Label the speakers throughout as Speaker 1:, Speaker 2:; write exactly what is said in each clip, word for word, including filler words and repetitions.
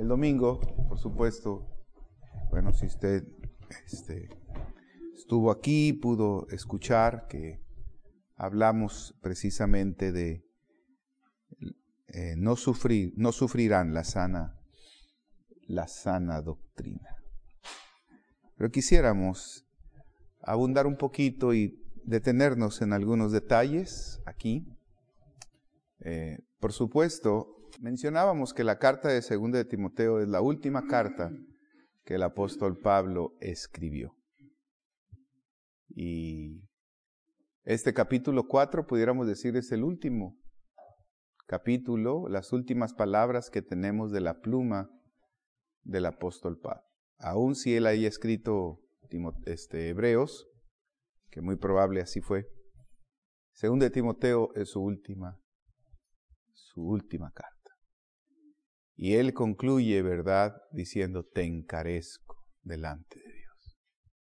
Speaker 1: el domingo, por supuesto, bueno, si usted este, estuvo aquí, pudo escuchar que hablamos precisamente de eh, no sufrir, no sufrirán la sana, la sana doctrina. Pero quisiéramos abundar un poquito y detenernos en algunos detalles aquí. Eh, por supuesto, mencionábamos que la carta de Segunda de Timoteo es la última carta que el apóstol Pablo escribió. Y este capítulo cuatro, pudiéramos decir, es el último capítulo, las últimas palabras que tenemos de la pluma del apóstol Pablo. Aun si él haya escrito este, Hebreos, que muy probable así fue, Segunda de Timoteo es su última, su última carta. Y él concluye, ¿verdad?, diciendo, te encarezco delante de Dios.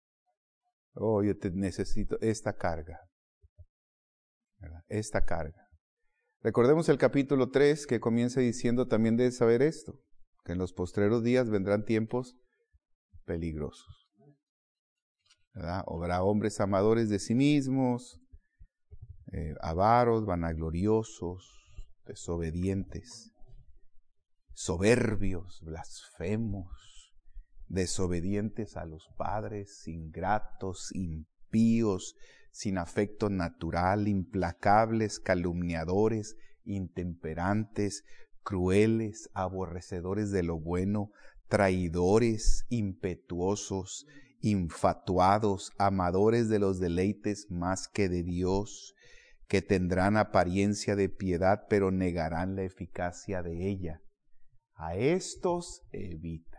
Speaker 1: Oh, yo te necesito esta carga, ¿verdad? Esta carga. Recordemos el capítulo tres que comienza diciendo, también debes saber esto, que en los postreros días vendrán tiempos peligrosos, ¿verdad? Habrá hombres amadores de sí mismos, eh, avaros, vanagloriosos, desobedientes, soberbios, blasfemos, desobedientes a los padres, ingratos, impíos, sin afecto natural, implacables, calumniadores, intemperantes, crueles, aborrecedores de lo bueno, traidores, impetuosos, infatuados, amadores de los deleites más que de Dios, que tendrán apariencia de piedad, pero negarán la eficacia de ella. A estos evita.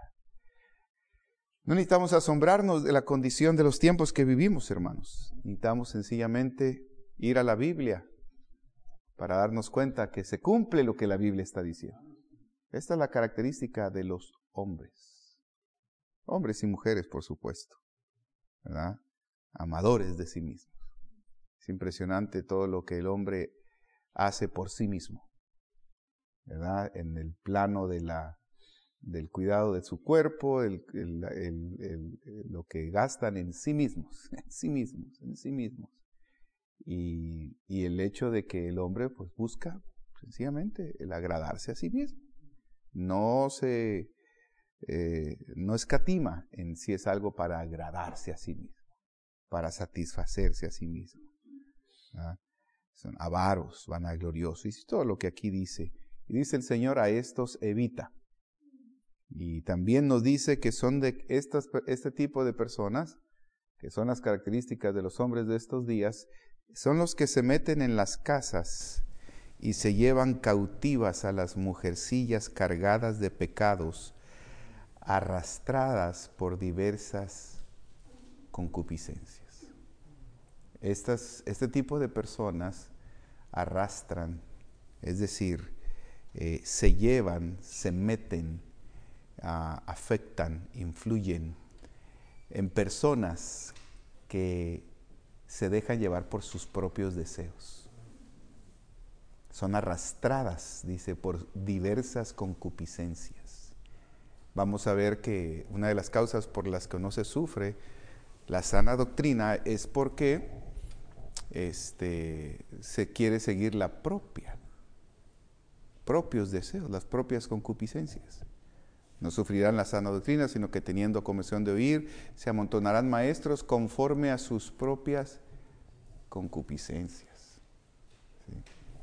Speaker 1: No necesitamos asombrarnos de la condición de los tiempos que vivimos, hermanos. Necesitamos sencillamente ir a la Biblia para darnos cuenta que se cumple lo que la Biblia está diciendo. Esta es la característica de los hombres. Hombres y mujeres, por supuesto, ¿verdad? Amadores de sí mismos. Es impresionante todo lo que el hombre hace por sí mismo, ¿verdad? En el plano de la, del cuidado de su cuerpo, el, el, el, el, lo que gastan en sí mismos, en sí mismos, en sí mismos. Y, y el hecho de que el hombre pues busca sencillamente el agradarse a sí mismo. No se, eh, no escatima en si es algo para agradarse a sí mismo, para satisfacerse a sí mismo. ¿Ah? Son avaros, vanagloriosos, y todo lo que aquí dice. Y dice el Señor, a estos evita. Y también nos dice que son de estas, este tipo de personas, que son las características de los hombres de estos días, son los que se meten en las casas y se llevan cautivas a las mujercillas cargadas de pecados, arrastradas por diversas concupiscencias. Estas, este tipo de personas arrastran, es decir, eh, se llevan, se meten, uh, afectan, influyen en personas que se dejan llevar por sus propios deseos. Son arrastradas, dice, por diversas concupiscencias. Vamos a ver que una de las causas por las que no se sufre la sana doctrina es porque Este, se quiere seguir la propia, propios deseos, las propias concupiscencias. No sufrirán la sana doctrina, sino que teniendo comezón de oír, se amontonarán maestros conforme a sus propias concupiscencias. ¿Sí?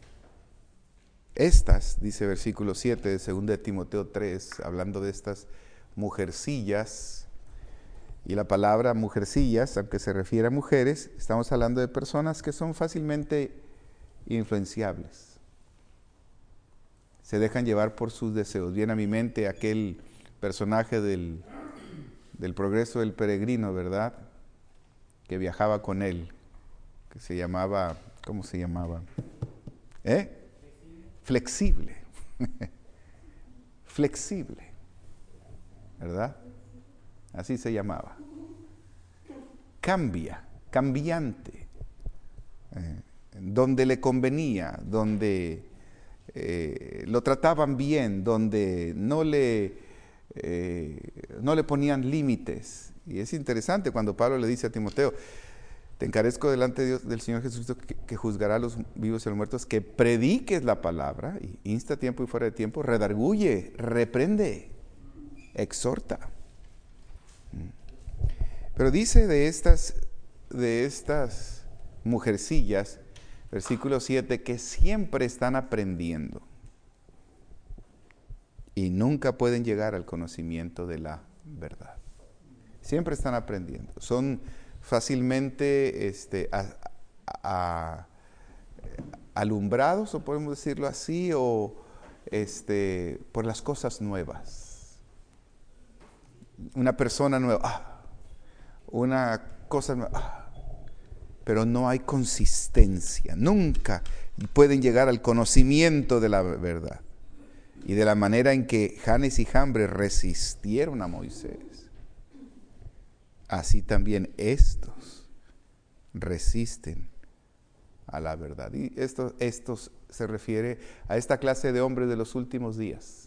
Speaker 1: Estas, dice versículo siete de Segunda de Timoteo tres, hablando de estas mujercillas. Y la palabra mujercillas, aunque se refiere a mujeres, estamos hablando de personas que son fácilmente influenciables. Se dejan llevar por sus deseos. Viene a mi mente aquel personaje del, del Progreso del Peregrino, ¿verdad? Que viajaba con él, que se llamaba, ¿cómo se llamaba? ¿Eh? Flexible. Flexible, ¿verdad? Así se llamaba. Cambia, cambiante, eh, donde le convenía, donde eh, lo trataban bien, donde no le eh, no le ponían límites. Y es interesante cuando Pablo le dice a Timoteo, te encarezco delante de Dios, del Señor Jesucristo, que, que juzgará a los vivos y a los muertos, que prediques la palabra, y insta a tiempo y fuera de tiempo, redarguye, reprende, exhorta. Pero dice de estas, de estas mujercillas, versículo siete, que siempre están aprendiendo y nunca pueden llegar al conocimiento de la verdad. Siempre están aprendiendo. Son fácilmente este, a, a, alumbrados, o podemos decirlo así, o este, por las cosas nuevas. Una persona nueva, ah, una cosa nueva, ah, pero no hay consistencia. Nunca pueden llegar al conocimiento de la verdad. Y de la manera en que Janes y Jambres resistieron a Moisés, así también estos resisten a la verdad. Y esto, esto se refiere a esta clase de hombres de los últimos días,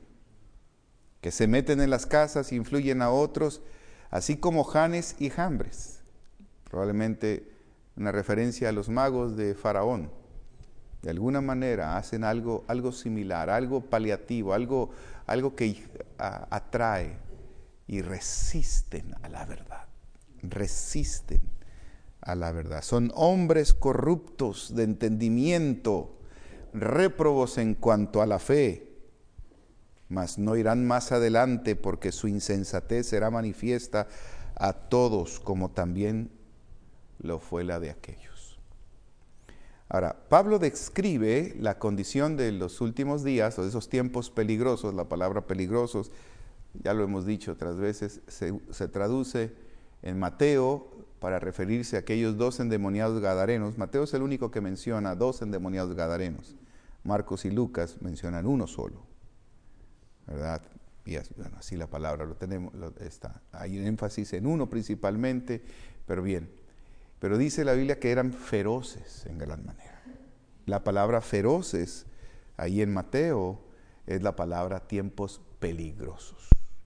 Speaker 1: que se meten en las casas, influyen a otros, así como Janes y Jambres. Probablemente una referencia a los magos de Faraón. De alguna manera hacen algo, algo similar, algo paliativo, algo, algo que a, atrae y resisten a la verdad. Resisten a la verdad. Son hombres corruptos de entendimiento, réprobos en cuanto a la fe, mas no irán más adelante porque su insensatez será manifiesta a todos, como también lo fue la de aquellos. Ahora, Pablo describe la condición de los últimos días, o de esos tiempos peligrosos. La palabra peligrosos, ya lo hemos dicho otras veces, se, se traduce en Mateo para referirse a aquellos dos endemoniados gadarenos. Mateo es el único que menciona dos endemoniados gadarenos. Marcos y Lucas mencionan uno solo, ¿verdad? Y así, bueno, así la palabra lo tenemos, lo, está. Hay un énfasis en uno principalmente, pero bien. Pero dice la Biblia que eran feroces en gran manera. La palabra feroces, ahí en Mateo, es la palabra tiempos peligrosos.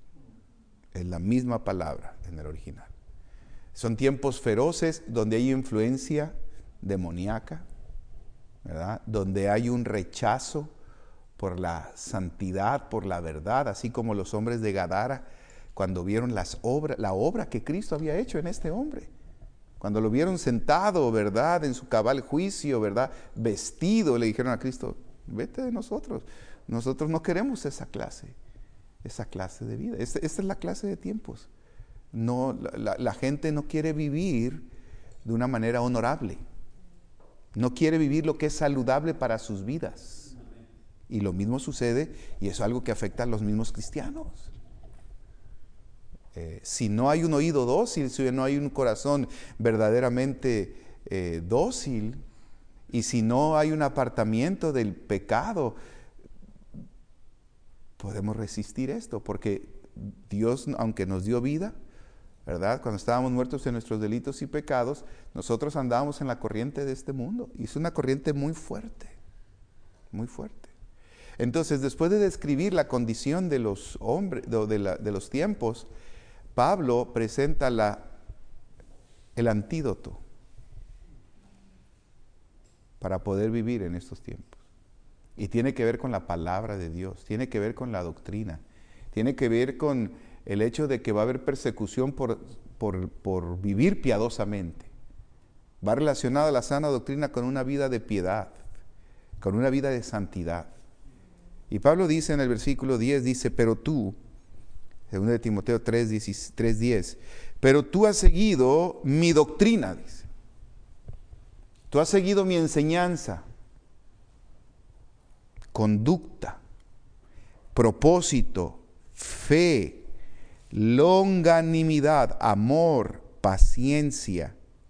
Speaker 1: Es la misma palabra en el original. Son tiempos feroces donde hay influencia demoníaca, ¿verdad? Donde hay un rechazo por la santidad, por la verdad, así como los hombres de Gadara, cuando vieron las obras, la obra que Cristo había hecho en este hombre. Cuando lo vieron sentado, ¿verdad?, en su cabal juicio, ¿verdad?, vestido, le dijeron a Cristo, vete de nosotros. Nosotros no queremos esa clase, esa clase de vida. Esta, esta es la clase de tiempos. No, la, la gente no quiere vivir de una manera honorable. No quiere vivir lo que es saludable para sus vidas. Y lo mismo sucede, y eso es algo que afecta a los mismos cristianos. Eh, si no hay un oído dócil, si no hay un corazón verdaderamente eh, dócil, y si no hay un apartamiento del pecado, podemos resistir esto, porque Dios, aunque nos dio vida, ¿verdad? Cuando estábamos muertos en nuestros delitos y pecados, nosotros andábamos en la corriente de este mundo, y es una corriente muy fuerte, muy fuerte. Entonces, después de describir la condición de los hombres, de, de, la, de los tiempos, Pablo presenta la, el antídoto para poder vivir en estos tiempos. Y tiene que ver con la palabra de Dios, tiene que ver con la doctrina, tiene que ver con el hecho de que va a haber persecución por, por, por vivir piadosamente. Va relacionada la sana doctrina con una vida de piedad, con una vida de santidad. Y Pablo dice en el versículo diez, dice, pero tú, segundo de Timoteo tres diez, pero tú has seguido mi doctrina, dice. Tú has seguido mi enseñanza, conducta, propósito, fe, longanimidad, amor, paciencia,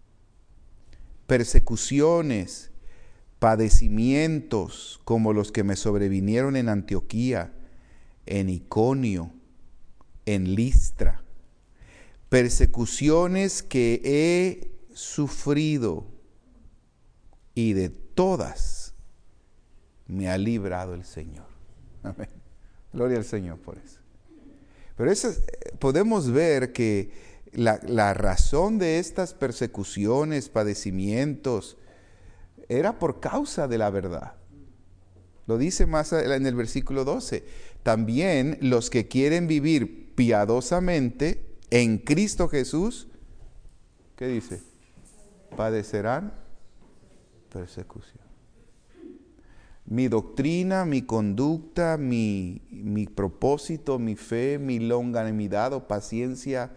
Speaker 1: persecuciones, padecimientos como los que me sobrevinieron en Antioquía, en Iconio, en Listra, persecuciones que he sufrido, y de todas me ha librado el Señor. Amén. Gloria al Señor por eso. Pero eso, podemos ver que la, la razón de estas persecuciones, padecimientos, era por causa de la verdad. Lo dice más en el versículo doce. También los que quieren vivir piadosamente en Cristo Jesús, ¿qué dice? Padecerán persecución. Mi doctrina, mi conducta, mi, mi propósito, mi fe, mi longanimidad o paciencia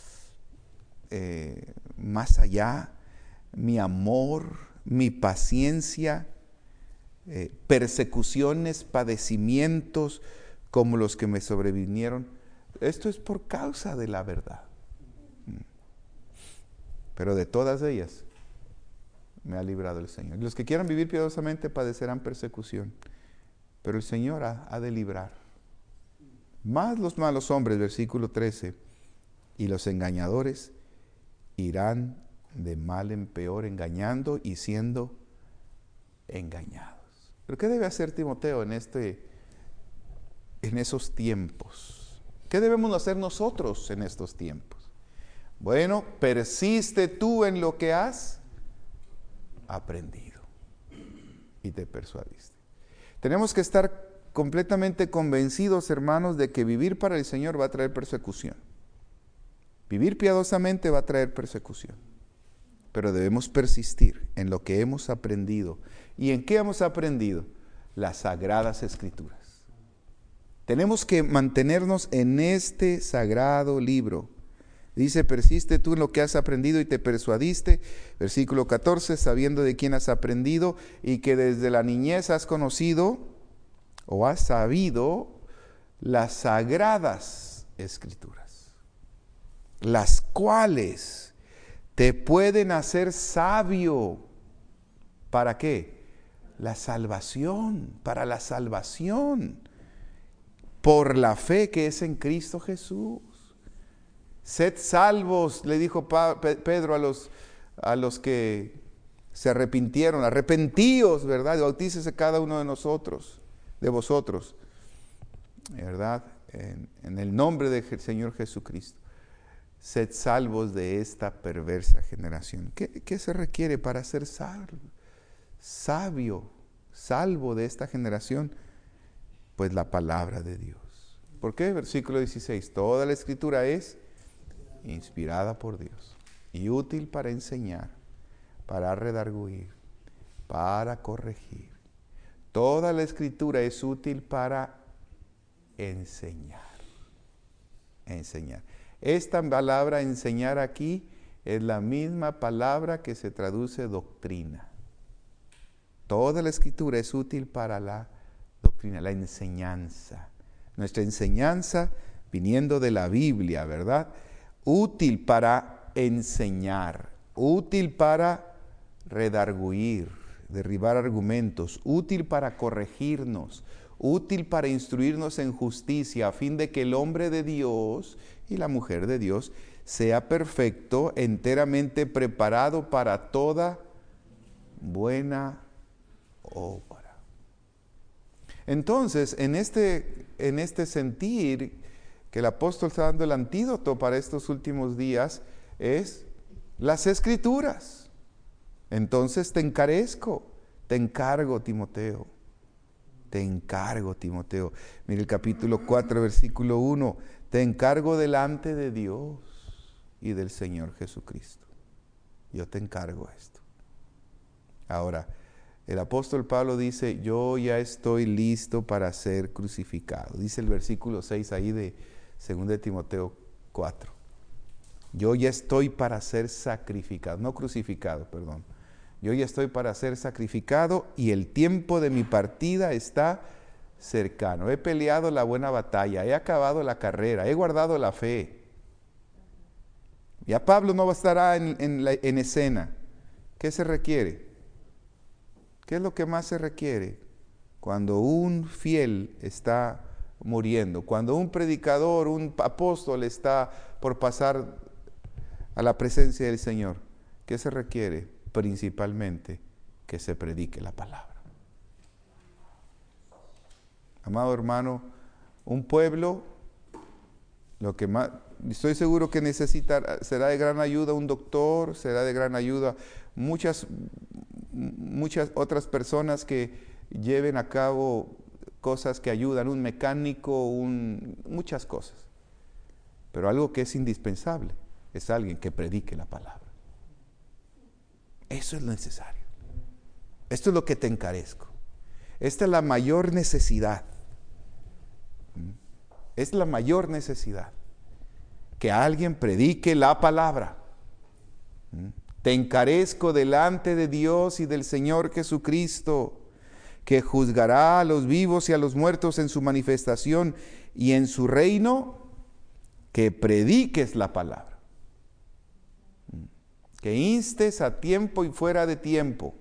Speaker 1: eh, más allá, mi amor, mi paciencia, eh, persecuciones, padecimientos como los que me sobrevinieron. Esto es por causa de la verdad. Pero de todas ellas me ha librado el Señor. Los que quieran vivir piadosamente padecerán persecución, pero el Señor ha, ha de librar. Más los malos hombres, versículo trece, y los engañadores irán de mal en peor, engañando y siendo engañados. ¿Pero qué debe hacer Timoteo en, este, en esos tiempos? ¿Qué debemos hacer nosotros en estos tiempos? Bueno, persiste tú en lo que has aprendido y te persuadiste. Tenemos que estar completamente convencidos, hermanos, de que vivir para el Señor va a traer persecución. Vivir piadosamente va a traer persecución. Pero debemos persistir en lo que hemos aprendido. ¿Y en qué hemos aprendido? Las Sagradas Escrituras. Tenemos que mantenernos en este sagrado libro. Dice, persiste tú en lo que has aprendido y te persuadiste. Versículo catorce, sabiendo de quién has aprendido y que desde la niñez has conocido o has sabido las sagradas escrituras, las cuales te pueden hacer sabio. ¿Para qué? La salvación, para la salvación, por la fe que es en Cristo Jesús. Sed salvos, le dijo Pedro a los, a los que se arrepintieron, arrepentíos, ¿verdad? Y bautícese cada uno de nosotros, de vosotros, ¿verdad? En, en el nombre del Señor Jesucristo. Sed salvos de esta perversa generación. ¿Qué, qué se requiere para ser salvo? Sabio, salvo de esta generación? Pues la palabra de Dios. ¿Por qué? Versículo dieciséis. Toda la escritura es inspirada por Dios y útil para enseñar, para redarguir, para corregir. Toda la escritura es útil para enseñar. Enseñar. Esta palabra enseñar aquí es la misma palabra que se traduce doctrina. Toda la escritura es útil para la doctrina, la enseñanza. Nuestra enseñanza viniendo de la Biblia, ¿verdad? Útil para enseñar, útil para redarguir, derribar argumentos, útil para corregirnos, útil para instruirnos en justicia, a fin de que el hombre de Dios y la mujer de Dios sea perfecto, enteramente preparado para toda buena obra. Entonces, en este, en este sentir que el apóstol está dando el antídoto para estos últimos días, es las Escrituras. Entonces te encarezco, te encargo, Timoteo, te encargo, Timoteo. Mire el capítulo cuatro, versículo uno, te encargo delante de Dios y del Señor Jesucristo. Yo te encargo esto. Ahora, el apóstol Pablo dice, yo ya estoy listo para ser crucificado. Dice el versículo seis ahí de segunda de Timoteo cuatro. Yo ya estoy para ser sacrificado, no crucificado, perdón. Yo ya estoy para ser sacrificado y el tiempo de mi partida está cercano. He peleado la buena batalla, he acabado la carrera, he guardado la fe. Ya Pablo no estará en, en, la, en escena. ¿Qué se requiere? ¿Qué es lo que más se requiere? Cuando un fiel está muriendo, cuando un predicador, un apóstol está por pasar a la presencia del Señor, ¿qué se requiere? Principalmente que se predique la palabra. Amado hermano, un pueblo Lo que más, estoy seguro que necesitará, será de gran ayuda un doctor, será de gran ayuda muchas, muchas otras personas que lleven a cabo cosas que ayudan, un mecánico, un, muchas cosas. Pero algo que es indispensable es alguien que predique la palabra. Eso es lo necesario. Esto es lo que te encarezco. Esta es la mayor necesidad. Es la mayor necesidad. Que alguien predique la palabra. Te encarezco delante de Dios y del Señor Jesucristo, que juzgará a los vivos y a los muertos en su manifestación y en su reino, que prediques la palabra. Que instes a tiempo y fuera de tiempo.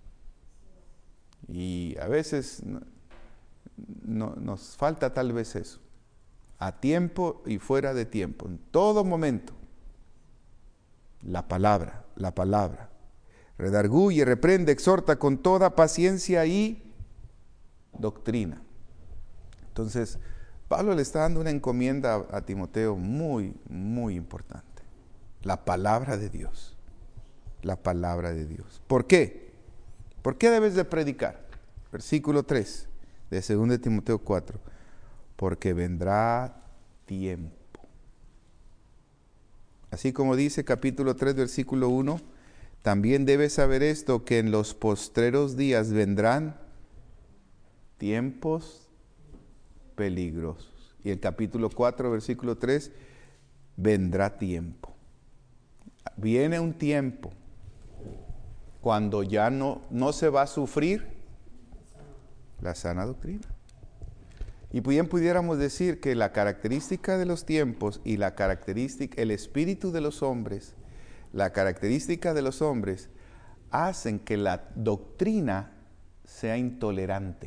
Speaker 1: Y a veces no, no, nos falta tal vez eso. A tiempo y fuera de tiempo. En todo momento. La palabra, la palabra. Redarguye, reprende, exhorta con toda paciencia y doctrina. Entonces, Pablo le está dando una encomienda a, a Timoteo muy, muy importante. La palabra de Dios. La palabra de Dios. ¿Por qué? ¿Por qué debes de predicar? Versículo tres de segunda de Timoteo cuatro. Porque vendrá tiempo. Así como dice capítulo tres, versículo uno, también debes saber esto, que en los postreros días vendrán tiempos peligrosos. Y el capítulo cuatro, versículo tres, vendrá tiempo. Viene un tiempo cuando ya no, no se va a sufrir la sana doctrina. Y bien pudiéramos decir que la característica de los tiempos y la característica, el espíritu de los hombres, la característica de los hombres hacen que la doctrina sea intolerante.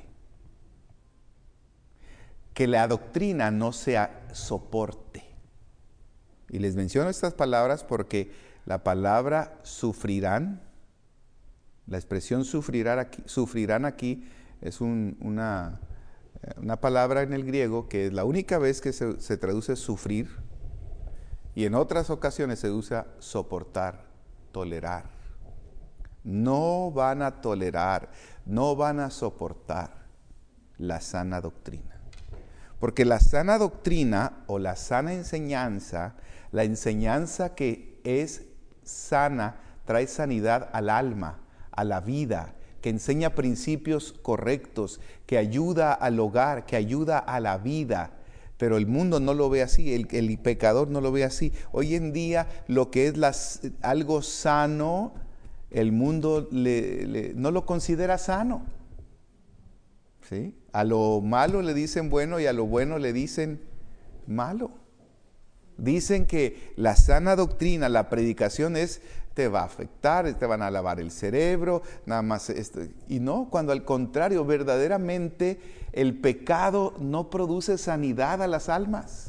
Speaker 1: Que la doctrina no sea soporte. Y les menciono estas palabras porque la palabra sufrirán, la expresión sufrirán aquí, sufrirán aquí es un, una, una palabra en el griego que es la única vez que se, se traduce sufrir, y en otras ocasiones se usa soportar, tolerar. No van a tolerar, no van a soportar la sana doctrina. Porque la sana doctrina o la sana enseñanza, la enseñanza que es sana, trae sanidad al alma, a la vida, que enseña principios correctos, que ayuda al hogar, que ayuda a la vida. Pero el mundo no lo ve así, el, el pecador no lo ve así. Hoy en día lo que es las, algo sano, el mundo le, le, no lo considera sano. ¿Sí? A lo malo le dicen bueno y a lo bueno le dicen malo. Dicen que la sana doctrina, la predicación es, te va a afectar, te van a lavar el cerebro, nada más. Esto. Y no, cuando al contrario, verdaderamente el pecado no produce sanidad a las almas.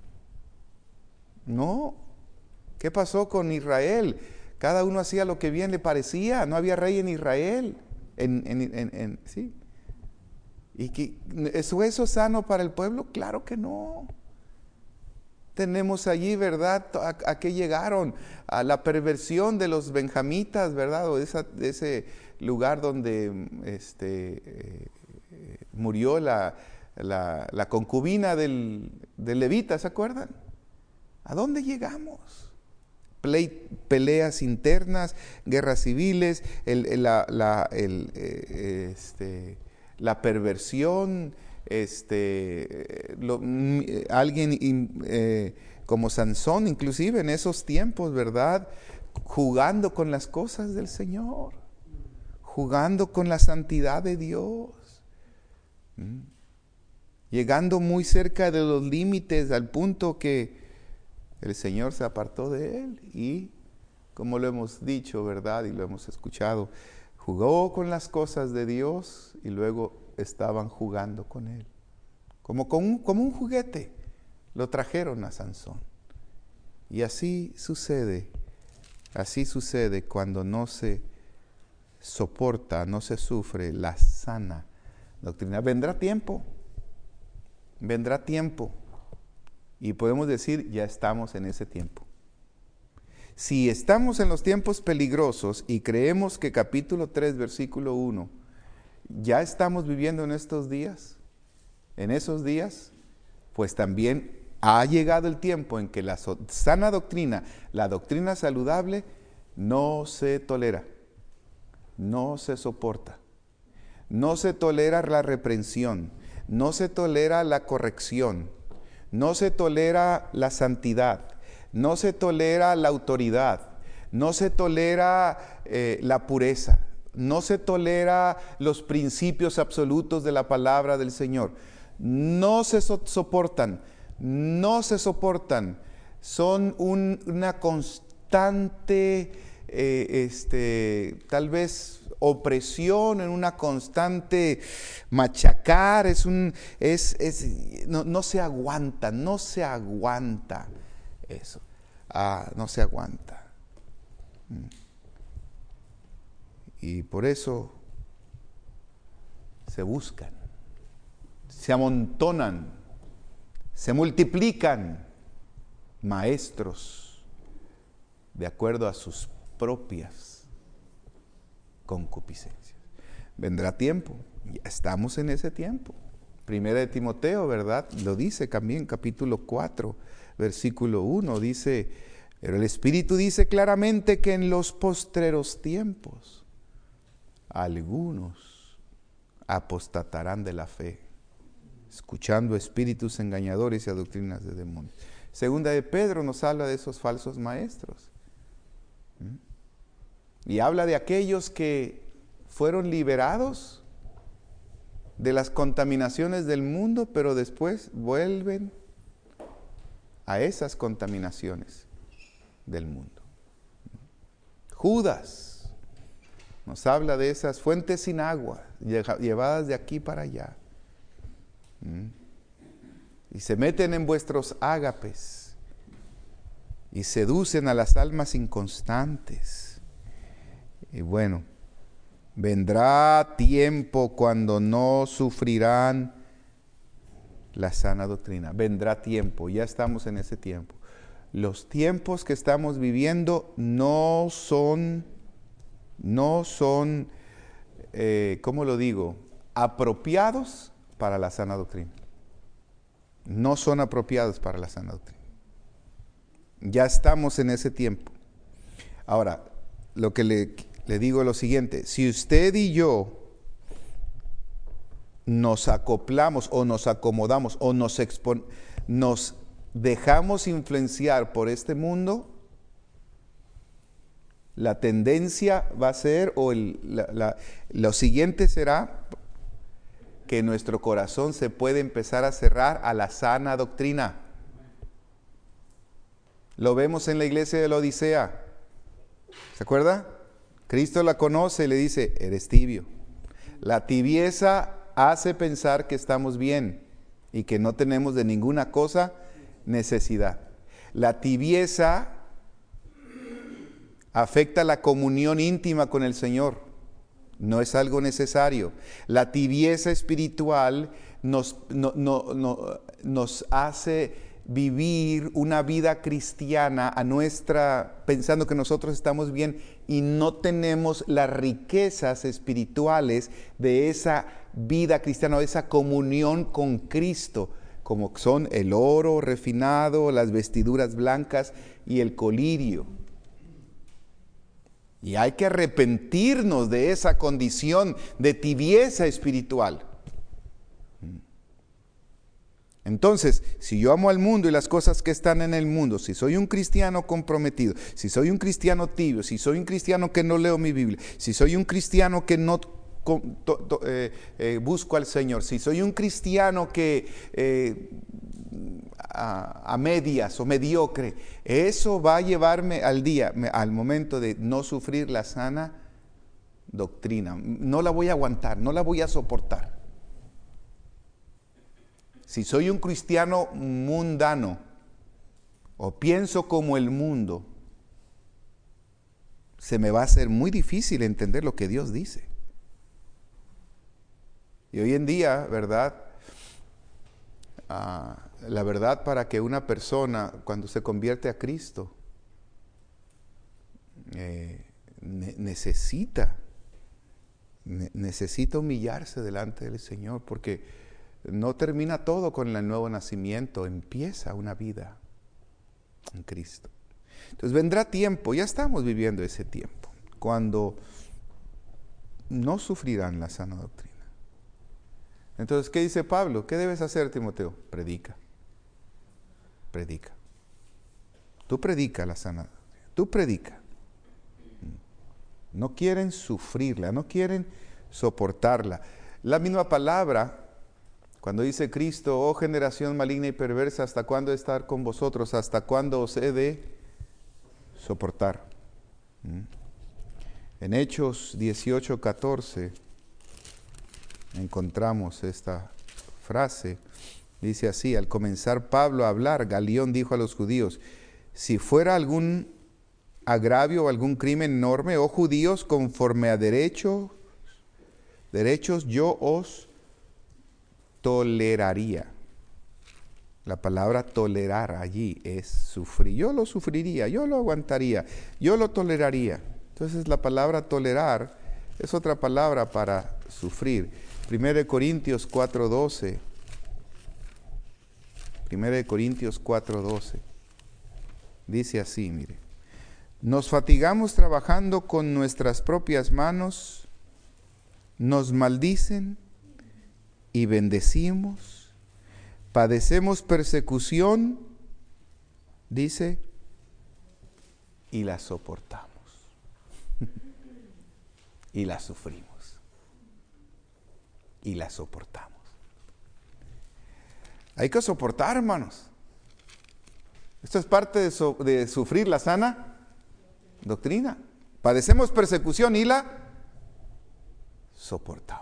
Speaker 1: No. ¿Qué pasó con Israel? Cada uno hacía lo que bien le parecía, no había rey en Israel. En, en, en, en, ¿sí? ¿Y que, ¿eso es sano para el pueblo? Claro que no. Tenemos allí, ¿verdad? ¿A, a qué llegaron? A la perversión de los benjamitas, ¿verdad? O de, esa, de ese lugar donde este, eh, murió la, la, la concubina del, del levita, ¿se acuerdan? ¿A dónde llegamos? Play, peleas internas, guerras civiles, el, el, la, la, el, eh, este, la perversión. Este, lo, alguien eh, como Sansón, inclusive en esos tiempos, ¿verdad? Jugando con las cosas del Señor, jugando con la santidad de Dios, ¿Mm? llegando muy cerca de los límites al punto que el Señor se apartó de él y, como lo hemos dicho, ¿verdad? Y lo hemos escuchado, jugó con las cosas de Dios y luego estaban jugando con él. Como, con un, como un juguete, lo trajeron a Sansón. Y así sucede, así sucede cuando no se soporta, no se sufre la sana doctrina. Vendrá tiempo, vendrá tiempo Y podemos decir, ya estamos en ese tiempo. Si estamos en los tiempos peligrosos y creemos que capítulo tres, versículo uno, ya estamos viviendo en estos días, en esos días, pues también ha llegado el tiempo en que la sana doctrina, la doctrina saludable, no se tolera, no se soporta, no se tolera la reprensión, no se tolera la corrección, no se tolera la santidad, no se tolera la autoridad, no se tolera eh, la pureza, no se tolera los principios absolutos de la palabra del Señor. No se so- soportan, no se soportan, son un, una constante, eh, este, tal vez opresión, en una constante machacar, es un, es, es, no, no se aguanta, no se aguanta. Eso, ah, no se aguanta. Y por eso se buscan, se amontonan, se multiplican maestros de acuerdo a sus propias concupiscencias. Vendrá tiempo, ya estamos en ese tiempo. Primera de Timoteo, ¿verdad? Lo dice también, capítulo cuatro. Versículo uno dice, pero el Espíritu dice claramente que en los postreros tiempos algunos apostatarán de la fe, escuchando espíritus engañadores y a doctrinas de demonios. Segunda de Pedro nos habla de esos falsos maestros. ¿Mm? Y habla de aquellos que fueron liberados de las contaminaciones del mundo, pero después vuelven a esas contaminaciones del mundo. Judas nos habla de esas fuentes sin agua, llevadas de aquí para allá. Y se meten en vuestros ágapes y seducen a las almas inconstantes. Y bueno, vendrá tiempo cuando no sufrirán la sana doctrina. Vendrá tiempo, ya estamos en ese tiempo. Los tiempos que estamos viviendo no son, no son, eh, ¿cómo lo digo? Apropiados para la sana doctrina. No son apropiados para la sana doctrina. Ya estamos en ese tiempo. Ahora, lo que le, le digo es lo siguiente: si usted y yo nos acoplamos o nos acomodamos o nos, expon- nos dejamos influenciar por este mundo, la tendencia va a ser, o el, la, la, lo siguiente será, que nuestro corazón se puede empezar a cerrar a la sana doctrina. Lo vemos en la iglesia de la Odisea. ¿Se acuerda? Cristo la conoce y le dice, eres tibio. La tibieza hace pensar que estamos bien y que no tenemos de ninguna cosa necesidad. La tibieza afecta la comunión íntima con el Señor. No es algo necesario. La tibieza espiritual nos, no, no, no, nos hace vivir una vida cristiana a nuestra, pensando que nosotros estamos bien y no tenemos las riquezas espirituales de esa vida cristiana, de esa comunión con Cristo, como son el oro refinado, las vestiduras blancas y el colirio. Y hay que arrepentirnos de esa condición de tibieza espiritual. Entonces, si yo amo al mundo y las cosas que están en el mundo, si soy un cristiano comprometido, si soy un cristiano tibio, si soy un cristiano que no leo mi Biblia, si soy un cristiano que no to, to, eh, eh, busco al Señor, si soy un cristiano que eh, a, a medias o mediocre, eso va a llevarme al día, al momento de no sufrir la sana doctrina. No la voy a aguantar, no la voy a soportar. Si soy un cristiano mundano o pienso como el mundo, se me va a hacer muy difícil entender lo que Dios dice. Y hoy en día, ¿verdad? Uh, la verdad, para que una persona, cuando se convierte a Cristo, eh, ne- necesita, ne- necesita humillarse delante del Señor, porque no termina todo con el nuevo nacimiento, empieza una vida en Cristo. Entonces vendrá tiempo, ya estamos viviendo ese tiempo, cuando no sufrirán la sana doctrina. Entonces, ¿qué dice Pablo? ¿Qué debes hacer, Timoteo? Predica. Predica. Tú predica la sana doctrina. Tú predica. No quieren sufrirla, no quieren soportarla. La misma palabra, cuando dice Cristo, oh generación maligna y perversa, ¿hasta cuándo estar con vosotros? ¿Hasta cuándo os he de soportar? ¿Mm? En Hechos dieciocho, catorce encontramos esta frase. Dice así: al comenzar Pablo a hablar, Galión dijo a los judíos: si fuera algún agravio o algún crimen enorme, oh judíos, conforme a derecho, derechos, yo os toleraría. La palabra tolerar allí es sufrir. Yo lo sufriría, yo lo aguantaría, yo lo toleraría. Entonces la palabra tolerar es otra palabra para sufrir. Primera de Corintios cuatro doce. Primera de Corintios cuatro doce. Dice así, mire: nos fatigamos trabajando con nuestras propias manos, nos maldicen y bendecimos, padecemos persecución, dice, y la soportamos. Y la sufrimos. Y la soportamos. Hay que soportar, hermanos. Esto es parte de, so, de sufrir la sana doctrina. Padecemos persecución y la soportamos.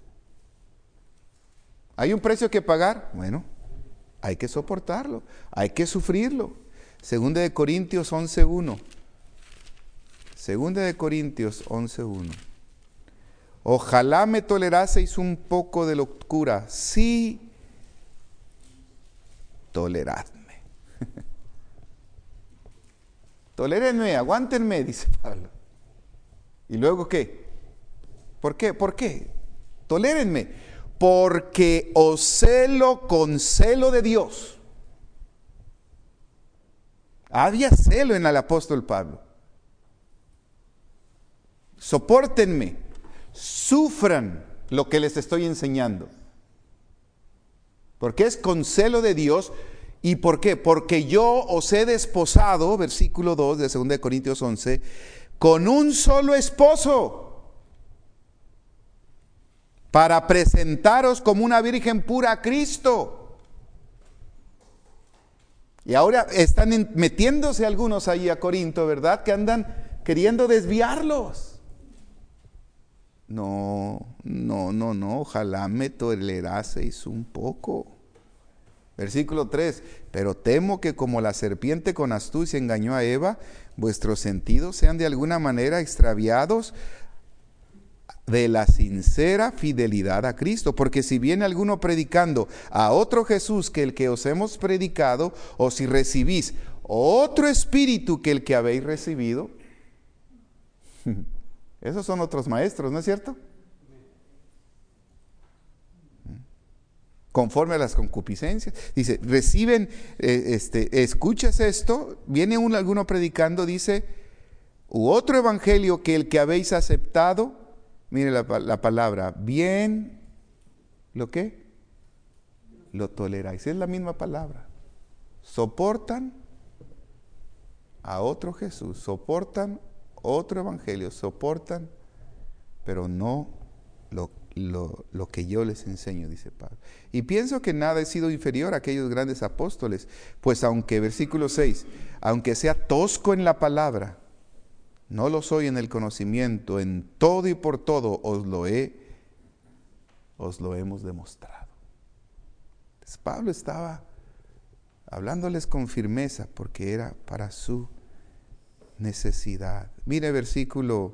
Speaker 1: ¿Hay un precio que pagar? Bueno, hay que soportarlo, hay que sufrirlo. Segunda de Corintios once uno. Segunda de Corintios once uno. Ojalá me toleraseis un poco de locura. Sí, toleradme. Tolérenme, aguántenme, dice Pablo. ¿Y luego qué? ¿Por qué? ¿Por qué? Tolérenme. Porque os celo con celo de Dios. Había celo en el apóstol Pablo. Sopórtenme, sufran lo que les estoy enseñando. Porque es con celo de Dios. ¿Y por qué? Porque yo os he desposado, versículo dos de segunda de Corintios once, con un solo esposo, para presentaros como una virgen pura a Cristo. Y ahora están en, metiéndose algunos ahí a Corinto, ¿verdad? Que andan queriendo desviarlos. No, no, no, no, ojalá me toleraseis un poco. Versículo tres, pero temo que como la serpiente con astucia engañó a Eva, vuestros sentidos sean de alguna manera extraviados de la sincera fidelidad a Cristo. Porque si viene alguno predicando a otro Jesús que el que os hemos predicado, o si recibís otro espíritu que el que habéis recibido, esos son otros maestros, ¿no es cierto? Conforme a las concupiscencias. Dice, reciben, eh, este, escuchas esto, viene un, alguno predicando, dice, u otro evangelio que el que habéis aceptado, mire la, la palabra, bien, ¿lo qué? Lo toleráis. Es la misma palabra. Soportan a otro Jesús, soportan otro evangelio, soportan, pero no lo Lo, lo que yo les enseño, dice Pablo. Y pienso que nada he sido inferior a aquellos grandes apóstoles, pues aunque, versículo seis, aunque sea tosco en la palabra, no lo soy en el conocimiento, en todo y por todo os lo he, os lo hemos demostrado. Entonces, Pablo estaba hablándoles con firmeza porque era para su necesidad. Mire versículo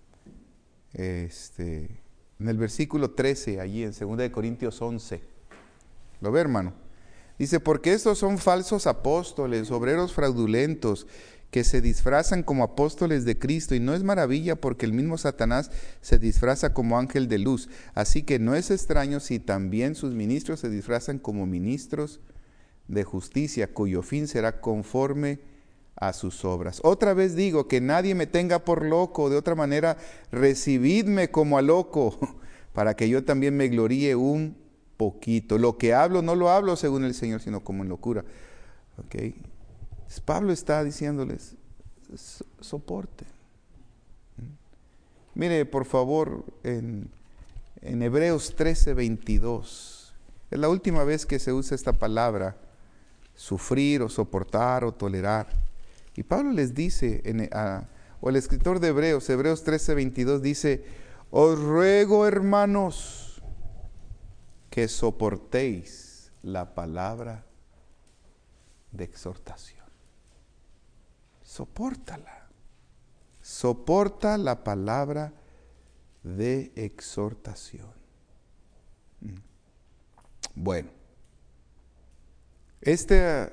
Speaker 1: este en el versículo trece, allí en segunda de Corintios once. ¿Lo ve, hermano? Dice, porque estos son falsos apóstoles, obreros fraudulentos, que se disfrazan como apóstoles de Cristo, y no es maravilla porque el mismo Satanás se disfraza como ángel de luz. Así que no es extraño si también sus ministros se disfrazan como ministros de justicia, cuyo fin será conforme a sus obras. Otra vez digo, que nadie me tenga por loco, de otra manera recibidme como a loco, para que yo también me gloríe un poquito. Lo que hablo no lo hablo según el Señor, sino como en locura. ¿Okay? Pablo está diciéndoles, soporte. Mire, por favor, en, en Hebreos trece, veintidós. Es la última vez que se usa esta palabra, sufrir o soportar o tolerar. Y Pablo les dice, en, a, o el escritor de Hebreos, Hebreos trece, veintidós, dice, os ruego, hermanos, que soportéis la palabra de exhortación. Sopórtala. Soporta la palabra de exhortación. Bueno, este,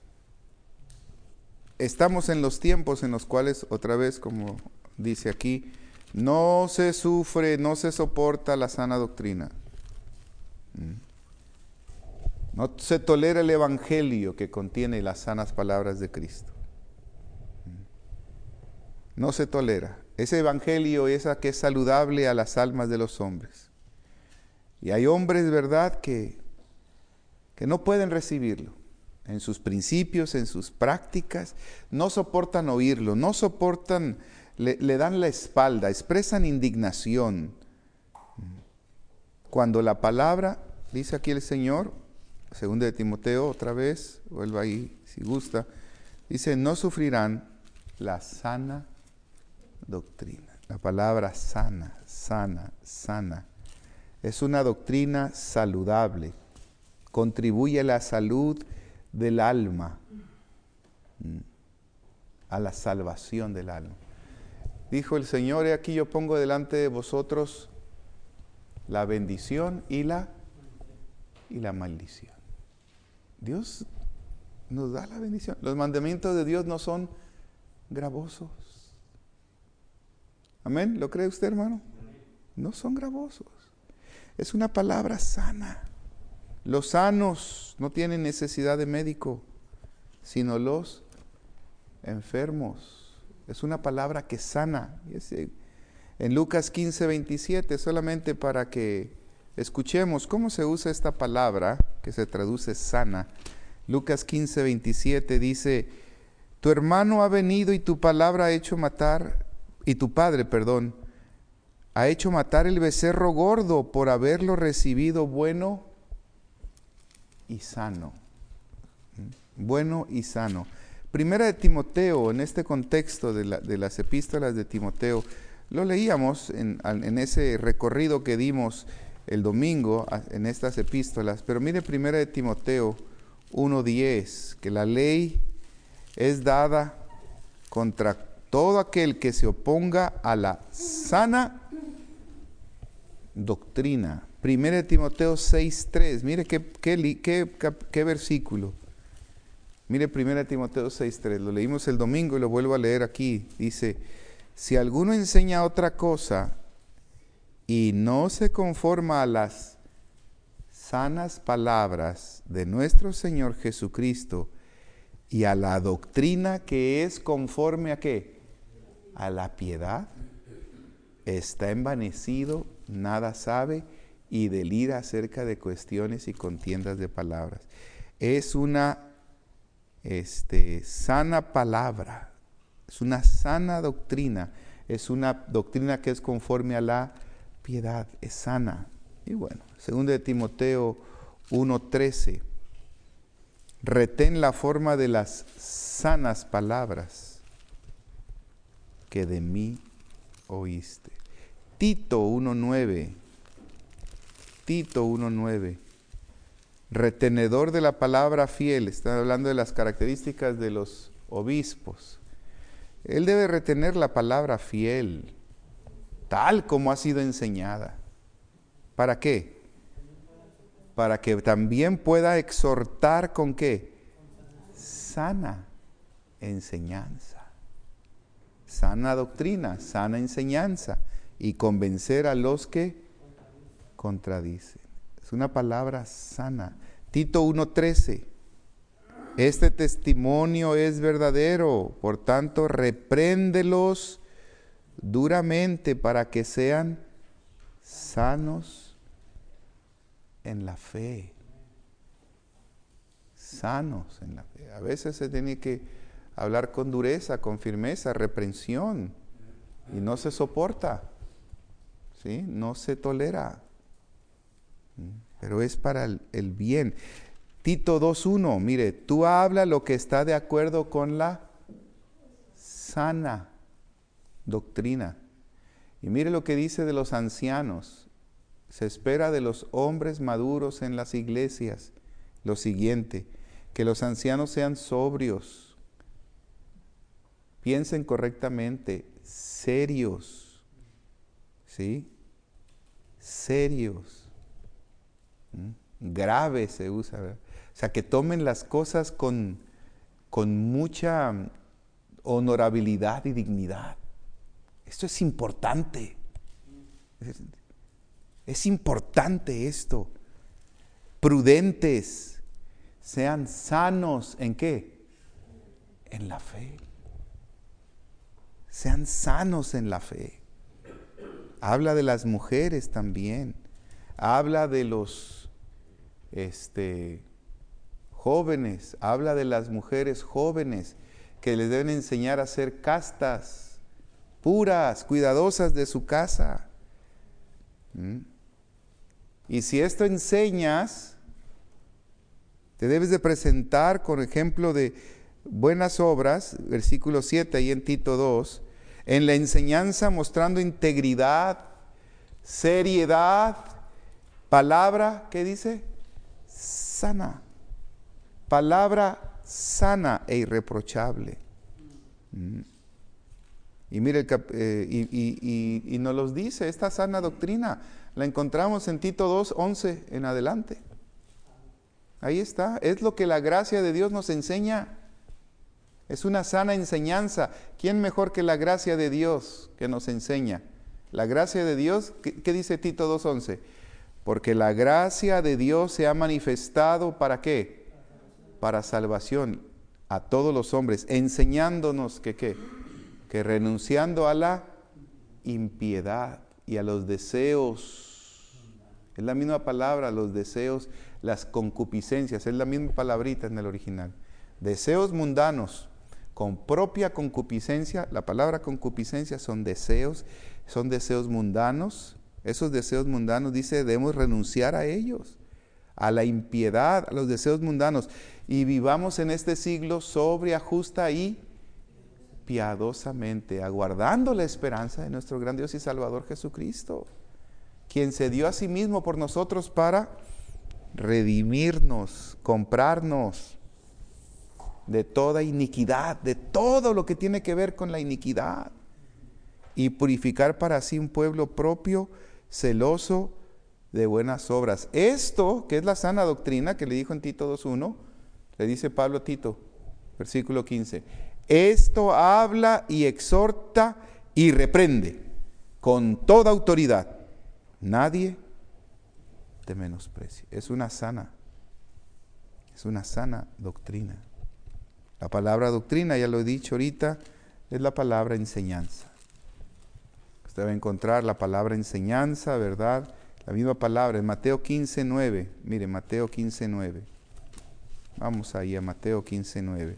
Speaker 1: estamos en los tiempos en los cuales, otra vez, como dice aquí, no se sufre, no se soporta la sana doctrina. No se tolera el evangelio que contiene las sanas palabras de Cristo. No se tolera. Ese evangelio es esa que es saludable a las almas de los hombres. Y hay hombres, ¿verdad?, que, que no pueden recibirlo. En sus principios, en sus prácticas, no soportan oírlo, no soportan, le, le dan la espalda, expresan indignación. Cuando la palabra, dice aquí el Señor, segunda de Timoteo, otra vez, vuelva ahí si gusta, dice, no sufrirán la sana doctrina. La palabra sana, sana, sana, es una doctrina saludable, contribuye a la salud del alma, a la salvación del alma. Dijo el Señor, he aquí yo pongo delante de vosotros la bendición y la, y la maldición. Dios nos da la bendición. Los mandamientos de Dios no son gravosos. Amén. ¿Lo cree usted, hermano? No son gravosos. Es una palabra sana. Los sanos no tienen necesidad de médico, sino los enfermos. Es una palabra que sana. En Lucas quince, veintisiete, solamente para que escuchemos cómo se usa esta palabra que se traduce sana. Lucas quince, veintisiete dice, tu hermano ha venido y tu palabra ha hecho matar, y tu padre, perdón, ha hecho matar el becerro gordo por haberlo recibido bueno y sano. Bueno y sano. Primera de Timoteo, en este contexto de, la, de las epístolas de Timoteo, lo leíamos en, en ese recorrido que dimos el domingo en estas epístolas, pero mire Primera de Timoteo uno diez, que la ley es dada contra todo aquel que se oponga a la sana doctrina. Primera de Timoteo seis tres, mire qué, qué, qué, qué versículo. Mire Primera de Timoteo seis tres, lo leímos el domingo y lo vuelvo a leer aquí. Dice, si alguno enseña otra cosa y no se conforma a las sanas palabras de nuestro Señor Jesucristo y a la doctrina que es conforme a qué, a la piedad, está envanecido, nada sabe y delira acerca de cuestiones y contiendas de palabras. Es una este, sana palabra, es una sana doctrina, es una doctrina que es conforme a la piedad, es sana. Y bueno, segunda de Timoteo uno trece, retén la forma de las sanas palabras que de mí oíste. Tito uno nueve, Tito uno nueve, retenedor de la palabra fiel, está hablando de las características de los obispos. Él debe retener la palabra fiel, tal como ha sido enseñada. ¿Para qué? para que también pueda exhortar con qué? Sana enseñanza. Sana doctrina, sana enseñanza. Y convencer a los que contradicen. Es una palabra sana. Tito uno trece. Este testimonio es verdadero, por tanto, repréndelos duramente para que sean sanos en la fe. Sanos en la fe. A veces se tiene que hablar con dureza, con firmeza, reprensión, y no se soporta, ¿sí? No se tolera, pero es para el, el bien. Tito dos uno, mire, tú habla lo que está de acuerdo con la sana doctrina. Y mire lo que dice de los ancianos. Se espera de los hombres maduros en las iglesias lo siguiente: que los ancianos sean sobrios, piensen correctamente, serios, ¿sí? Serios, ¿Mm? Graves se usa, ¿verdad? O sea, que tomen las cosas con, con mucha honorabilidad y dignidad. Esto es importante. Es, es importante esto. Prudentes, sean sanos, ¿en qué? En la fe. Sean sanos en la fe. Habla de las mujeres también. Habla de los este, jóvenes. Habla de las mujeres jóvenes que les deben enseñar a ser castas, puras, cuidadosas de su casa. ¿Mm? Y si esto enseñas, te debes de presentar con ejemplo de buenas obras, versículo siete ahí en Tito dos, en la enseñanza mostrando integridad, seriedad, palabra, ¿qué dice? Sana, palabra sana e irreprochable. Mm. Y mire, el cap- eh, y, y, y, y nos los dice, esta sana doctrina, la encontramos en Tito dos, once en adelante. Ahí está, es lo que la gracia de Dios nos enseña. Es una sana enseñanza. ¿Quién mejor que la gracia de Dios que nos enseña? La gracia de Dios, ¿qué, qué dice Tito dos, once? Porque la gracia de Dios se ha manifestado, ¿para qué? Para salvación a todos los hombres, enseñándonos que qué, que renunciando a la impiedad y a los deseos, es la misma palabra, los deseos, las concupiscencias, es la misma palabrita en el original, deseos mundanos, con propia concupiscencia. La palabra concupiscencia son deseos, son deseos mundanos. Esos deseos mundanos, dice, debemos renunciar a ellos, a la impiedad, a los deseos mundanos, y vivamos en este siglo sobria, justa y piadosamente, aguardando la esperanza de nuestro gran Dios y Salvador Jesucristo, quien se dio a sí mismo por nosotros para redimirnos, comprarnos de toda iniquidad, de todo lo que tiene que ver con la iniquidad, y purificar para sí un pueblo propio, celoso de buenas obras. Esto, que es la sana doctrina que le dijo en Tito dos uno, le dice Pablo a Tito, versículo quince, esto habla y exhorta y reprende con toda autoridad. Nadie te menosprecie. Es una sana, es una sana doctrina. La palabra doctrina, ya lo he dicho ahorita, es la palabra enseñanza. Usted va a encontrar la palabra enseñanza, ¿verdad? La misma palabra en Mateo quince, nueve. Mire, Mateo quince, nueve. Vamos ahí a Mateo quince, nueve.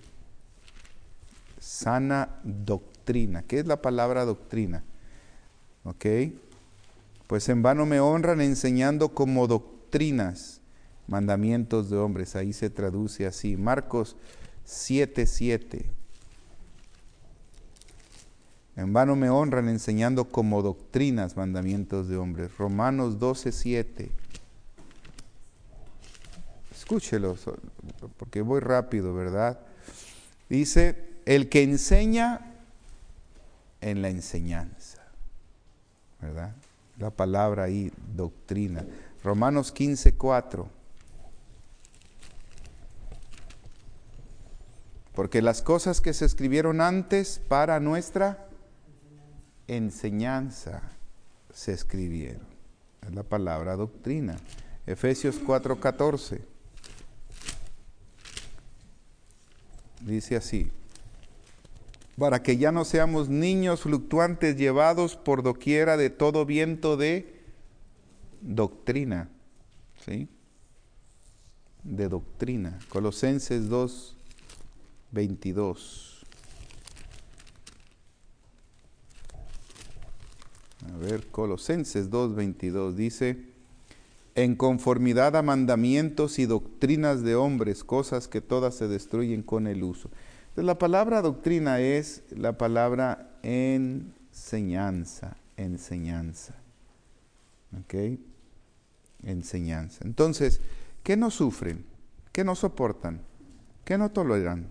Speaker 1: Sana doctrina. ¿Qué es la palabra doctrina? ¿Ok? Pues en vano me honran enseñando como doctrinas mandamientos de hombres. Ahí se traduce así. Marcos siete, siete. En vano me honran enseñando como doctrinas mandamientos de hombres. Romanos doce, siete. Escúchelos, porque voy rápido, ¿verdad? Dice, el que enseña en la enseñanza, ¿verdad? La palabra ahí, doctrina. Romanos quince, cuatro. Porque las cosas que se escribieron antes para nuestra enseñanza se escribieron. Es la palabra doctrina. Efesios cuatro catorce. Dice así: para que ya no seamos niños fluctuantes llevados por doquiera de todo viento de doctrina. ¿Sí? De doctrina. Colosenses dos veintidós. A ver, Colosenses dos veintidós dice: en conformidad a mandamientos y doctrinas de hombres, cosas que todas se destruyen con el uso. Entonces, la palabra doctrina es la palabra enseñanza, enseñanza. ¿Ok? Enseñanza. Entonces, ¿qué no sufren? ¿Qué no soportan? ¿Qué no toleran?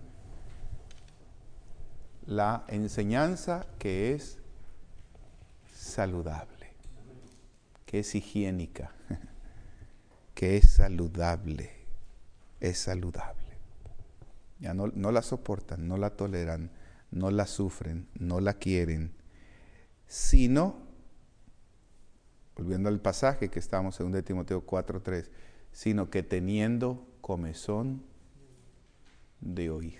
Speaker 1: La enseñanza que es saludable, que es higiénica, que es saludable, es saludable. Ya no, no la soportan, no la toleran, no la sufren, no la quieren, sino, volviendo al pasaje que estamos en segundo de Timoteo cuatro tres, sino que teniendo comezón de oír.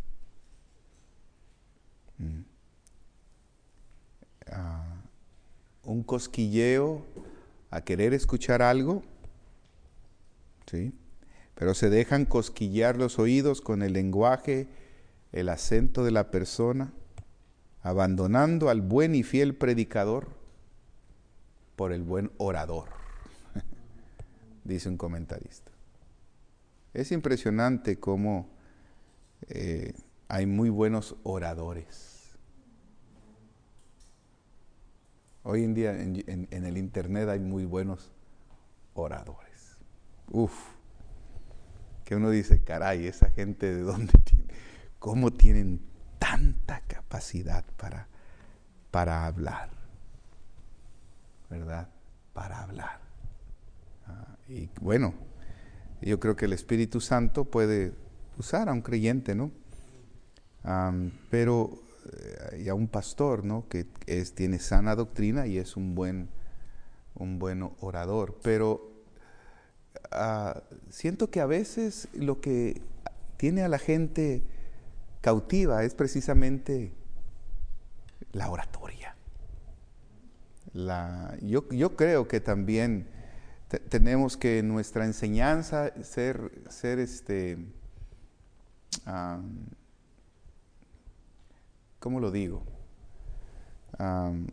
Speaker 1: Mm. Ah, un cosquilleo a querer escuchar algo, ¿sí? Pero se dejan cosquillear los oídos con el lenguaje, el acento de la persona, abandonando al buen y fiel predicador por el buen orador, dice un comentarista. Es impresionante cómo eh, hay muy buenos oradores. Hoy en día en, en, en el internet hay muy buenos oradores. Uf, que uno dice, caray, esa gente de dónde tiene, cómo tienen tanta capacidad para, para hablar, ¿verdad? Para hablar. Ah, y bueno, yo creo que el Espíritu Santo puede usar a un creyente, ¿no? Um, pero y a un pastor, ¿no? Que es, tiene sana doctrina y es un buen, un buen orador. Pero uh, siento que a veces lo que tiene a la gente cautiva es precisamente la oratoria. La, yo, yo creo que también te, tenemos que en nuestra enseñanza ser, ser este, um, ¿cómo lo digo? Um,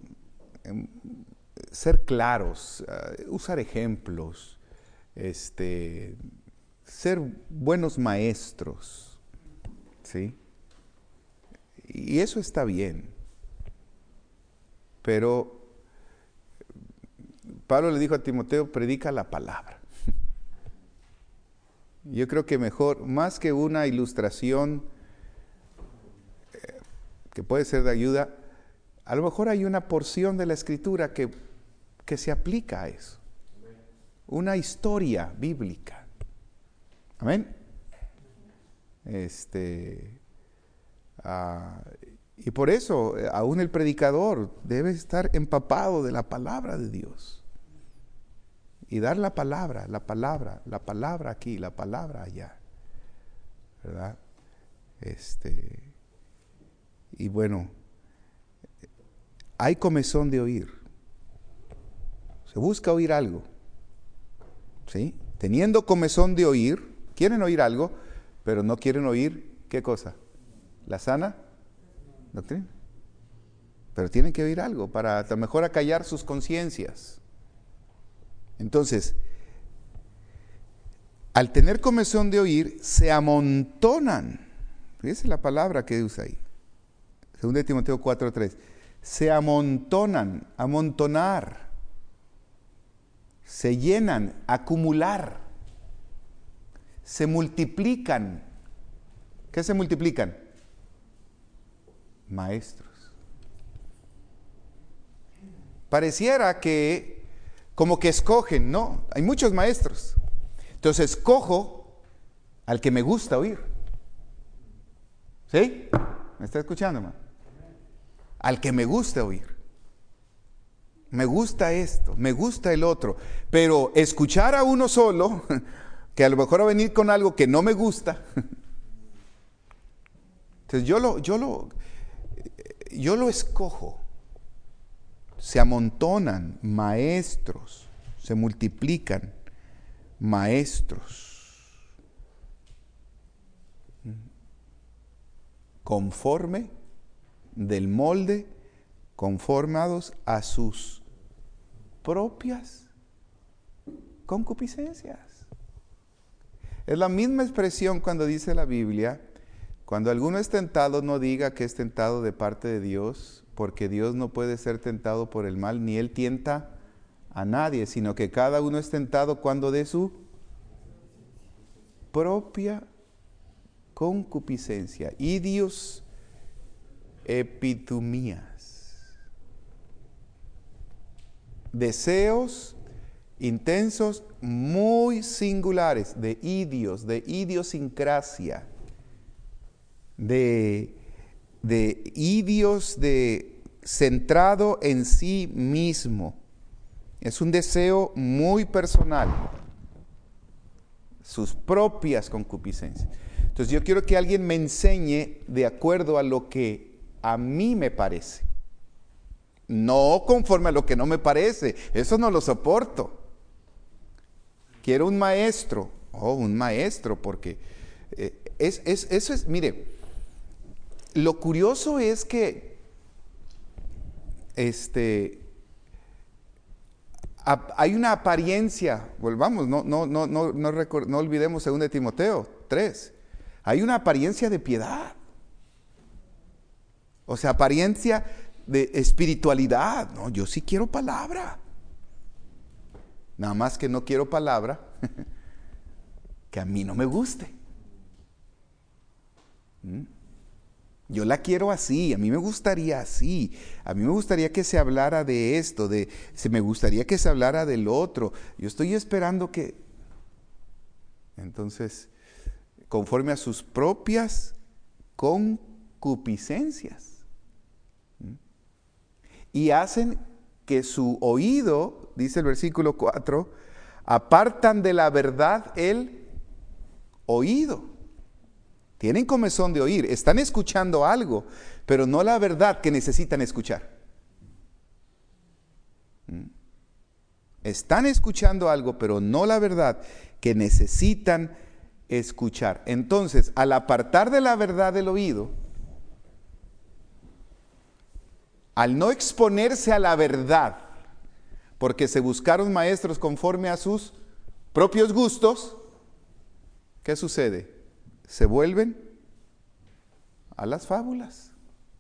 Speaker 1: ser claros, uh, usar ejemplos, este, ser buenos maestros, ¿sí? Y eso está bien. Pero Pablo le dijo a Timoteo, predica la palabra. Yo creo que mejor, más que una ilustración eh, que puede ser de ayuda, a lo mejor hay una porción de la Escritura que, que se aplica a eso. Una historia bíblica. Amén. Este, uh, y por eso, aún el predicador debe estar empapado de la palabra de Dios. Y dar la palabra, la palabra, la palabra aquí, la palabra allá. ¿Verdad? Este, y bueno, hay comezón de oír. Se busca oír algo. ¿Sí? Teniendo comezón de oír, quieren oír algo, pero no quieren oír, ¿qué cosa? La sana doctrina. Pero tienen que oír algo para a lo mejor acallar sus conciencias. Entonces, al tener comezón de oír, se amontonan. Fíjese la palabra que usa ahí. Según de Timoteo cuatro tres. Se amontonan, amontonar. Se llenan, acumular. Se multiplican. ¿Qué se multiplican? Maestros. Pareciera que como que escogen, ¿no? Hay muchos maestros. Entonces escojo al que me gusta oír. ¿Sí? ¿Me está escuchando, hermano? Al que me gusta oír. Me gusta esto, me gusta el otro. Pero escuchar a uno solo, que a lo mejor va a venir con algo que no me gusta. Entonces yo lo, yo lo, yo lo escojo. Se amontonan maestros, se multiplican maestros, conforme del molde, conformados a sus propias concupiscencias. Es la misma expresión cuando dice la Biblia, cuando alguno es tentado, no diga que es tentado de parte de Dios, porque Dios no puede ser tentado por el mal, ni Él tienta a nadie, sino que cada uno es tentado cuando de su propia concupiscencia, idios epitumías, deseos intensos muy singulares, de idios, de idiosincrasia, de, de idios de centrado en sí mismo. Es un deseo muy personal, sus propias concupiscencias. Entonces yo quiero que alguien me enseñe de acuerdo a lo que a mí me parece, no conforme a lo que no me parece. Eso no lo soporto. Quiero un maestro, oh, un maestro, porque eh, es, es, eso es, mire, lo curioso es que este, a, hay una apariencia, volvamos, no, no, no, no, no, record, no olvidemos segunda de Timoteo tres, hay una apariencia de piedad, o sea, apariencia de espiritualidad. No, yo sí quiero palabra. Nada más que no quiero palabra que a mí no me guste. ¿Mm? Yo la quiero así, a mí me gustaría así, a mí me gustaría que se hablara de esto, de, se me gustaría que se hablara del otro. Yo estoy esperando que, entonces, conforme a sus propias concupiscencias, ¿Mm? y hacen que su oído, dice el versículo cuatro, apartan de la verdad el oído. Tienen comezón de oír, están escuchando algo, pero no la verdad que necesitan escuchar. ¿Mm? Están escuchando algo, pero no la verdad que necesitan escuchar. Entonces, al apartar de la verdad del oído, al no exponerse a la verdad, porque se buscaron maestros conforme a sus propios gustos, ¿qué sucede? Se vuelven a las fábulas.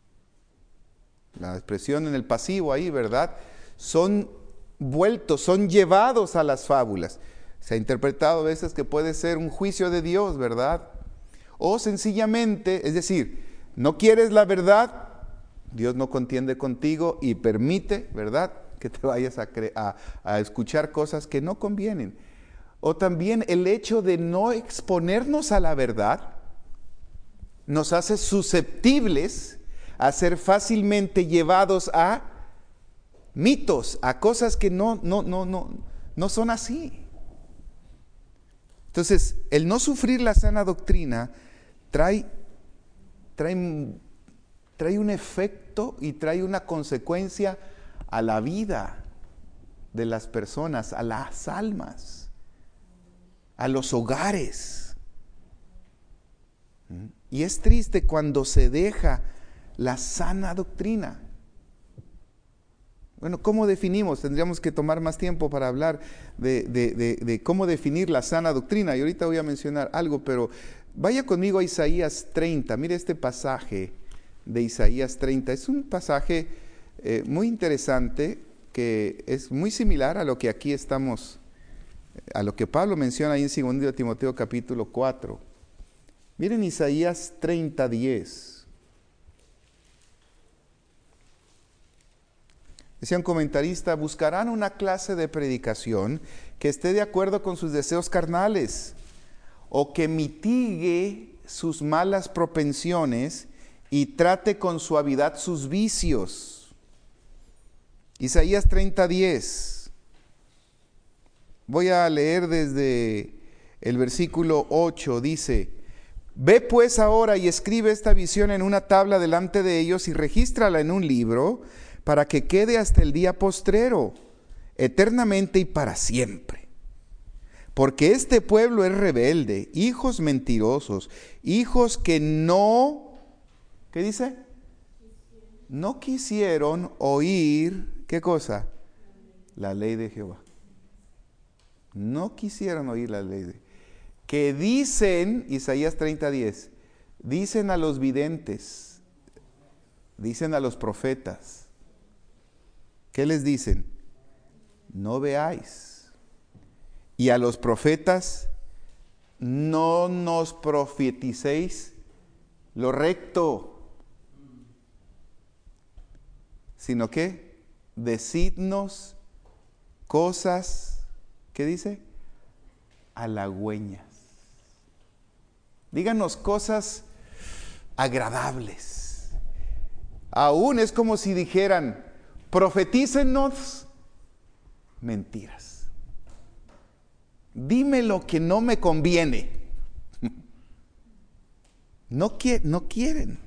Speaker 1: La expresión en el pasivo ahí, ¿verdad? Son vueltos, son llevados a las fábulas. Se ha interpretado a veces que puede ser un juicio de Dios, ¿verdad? O sencillamente, es decir, no quieres la verdad, Dios no contiende contigo y permite, ¿verdad?, que te vayas a, a, a escuchar cosas que no convienen. O también el hecho de no exponernos a la verdad nos hace susceptibles a ser fácilmente llevados a mitos, a cosas que no, no, no, no, no son así. Entonces, el no sufrir la sana doctrina trae, trae, trae un efecto y trae una consecuencia a la vida de las personas, a las almas, a los hogares. Y es triste cuando se deja la sana doctrina. Bueno, ¿cómo definimos? Tendríamos que tomar más tiempo para hablar de, de, de, de cómo definir la sana doctrina. Y ahorita voy a mencionar algo, pero vaya conmigo a Isaías treinta. Mire este pasaje de Isaías treinta. Es un pasaje eh, muy interesante, que es muy similar a lo que aquí estamos, a lo que Pablo menciona ahí en segunda de Timoteo capítulo cuatro. Miren Isaías treinta, diez. Decía un comentarista, buscarán una clase de predicación que esté de acuerdo con sus deseos carnales o que mitigue sus malas propensiones y trate con suavidad sus vicios. Isaías treinta, diez. Voy a leer desde el versículo ocho. Dice: ve pues ahora y escribe esta visión en una tabla delante de ellos y regístrala en un libro para que quede hasta el día postrero, eternamente y para siempre. Porque este pueblo es rebelde, hijos mentirosos, hijos que no, ¿qué dice? No quisieron oír, ¿qué cosa? La ley de Jehová. No quisieron oír la ley de Jehová. Que dicen, Isaías treinta, diez, dicen a los videntes, dicen a los profetas, ¿qué les dicen? No veáis. Y a los profetas, no nos profeticéis lo recto, sino que decidnos cosas, ¿qué dice? Halagüeñas. Díganos cosas agradables. Aún es como si dijeran: profetícenos mentiras. Dime lo que no me conviene. No, qui- no quieren.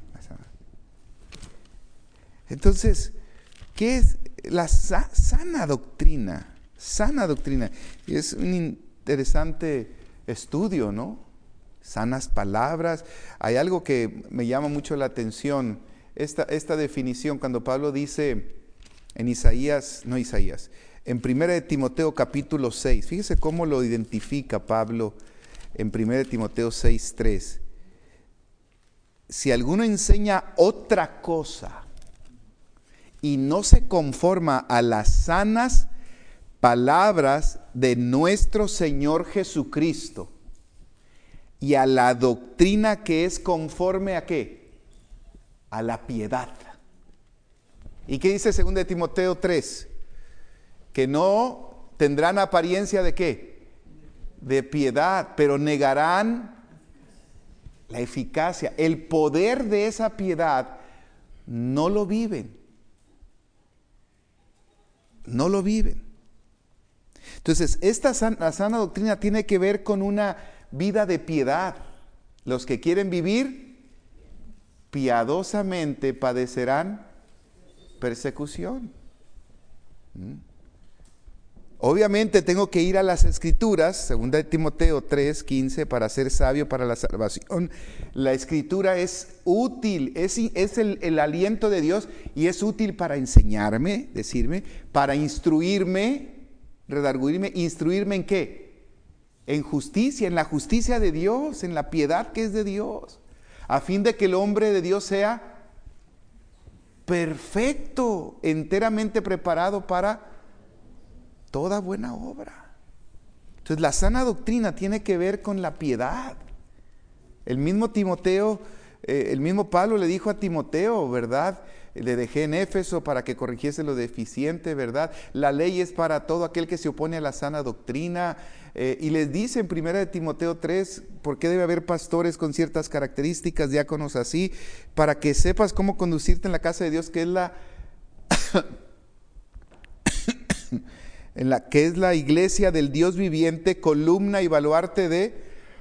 Speaker 1: Entonces, ¿qué es la sa- sana doctrina? Sana doctrina. Y es un interesante estudio, ¿no? Sanas palabras. Hay algo que me llama mucho la atención. Esta, esta definición, cuando Pablo dice en Isaías, no Isaías, en primera de Timoteo capítulo seis, fíjese cómo lo identifica Pablo en primera de Timoteo seis, tres. Si alguno enseña otra cosa y no se conforma a las sanas palabras de nuestro Señor Jesucristo y a la doctrina que es conforme a ¿qué? A la piedad. ¿Y qué dice segunda de Timoteo tres? Que no tendrán apariencia de ¿qué? De piedad, pero negarán la eficacia, el poder de esa piedad, no lo viven. No lo viven. Entonces, esta sana, la sana doctrina tiene que ver con una vida de piedad. Los que quieren vivir piadosamente padecerán persecución. ¿Mm? Obviamente tengo que ir a las Escrituras, segunda de Timoteo tres, quince, para ser sabio para la salvación. La Escritura es útil, es, es el, el aliento de Dios y es útil para enseñarme, decirme, para instruirme, redarguirme, instruirme en qué? En justicia, en la justicia de Dios, en la piedad que es de Dios, a fin de que el hombre de Dios sea perfecto, enteramente preparado para toda buena obra. Entonces la sana doctrina tiene que ver con la piedad. El mismo Timoteo, eh, el mismo Pablo le dijo a Timoteo, ¿verdad? Le dejé en Éfeso para que corrigiese lo deficiente, ¿verdad? La ley es para todo aquel que se opone a la sana doctrina. Eh, y les dice en primera de Timoteo tres, ¿por qué debe haber pastores con ciertas características, diáconos así? Para que sepas cómo conducirte en la casa de Dios, que es la... en la que es la iglesia del Dios viviente, columna y baluarte de,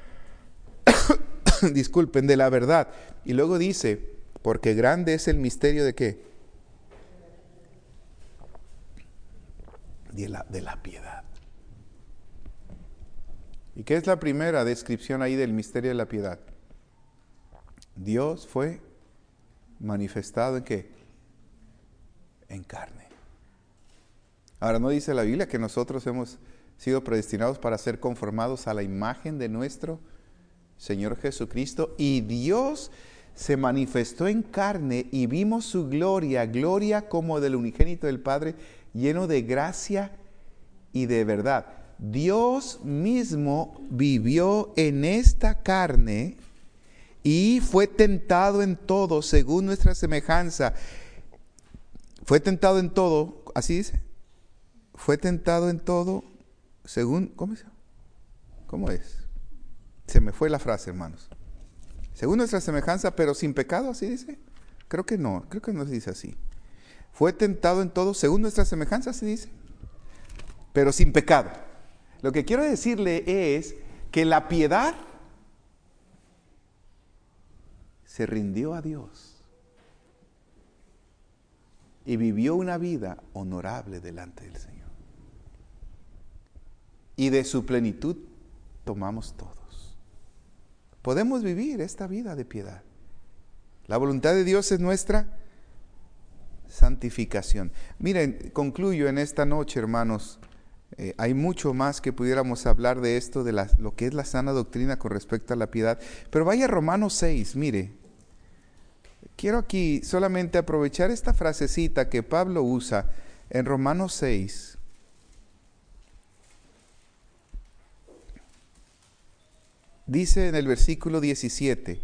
Speaker 1: disculpen, de la verdad. Y luego dice, porque grande es el misterio de ¿qué? De la, de la piedad. ¿Y qué es la primera descripción ahí del misterio de la piedad? Dios fue manifestado en ¿qué? En carne. Ahora, ¿no dice la Biblia que nosotros hemos sido predestinados para ser conformados a la imagen de nuestro Señor Jesucristo? Y Dios se manifestó en carne y vimos su gloria, gloria como del unigénito del Padre, lleno de gracia y de verdad. Dios mismo vivió en esta carne y fue tentado en todo según nuestra semejanza. Fue tentado en todo, así dice. Fue tentado en todo, según, ¿cómo es? ¿Cómo es? Se me fue la frase, hermanos. Según nuestra semejanza, pero sin pecado, así dice. Creo que no, creo que no se dice así. Fue tentado en todo, según nuestra semejanza, así dice. Pero sin pecado. Lo que quiero decirle es que la piedad se rindió a Dios y vivió una vida honorable delante del Señor. Y de su plenitud tomamos todos. Podemos vivir esta vida de piedad. La voluntad de Dios es nuestra santificación. Miren, concluyo en esta noche, hermanos. Eh, hay mucho más que pudiéramos hablar de esto, de la, lo que es la sana doctrina con respecto a la piedad. Pero vaya a Romanos seis, mire. Quiero aquí solamente aprovechar esta frasecita que Pablo usa en Romanos seis. Dice en el versículo diecisiete.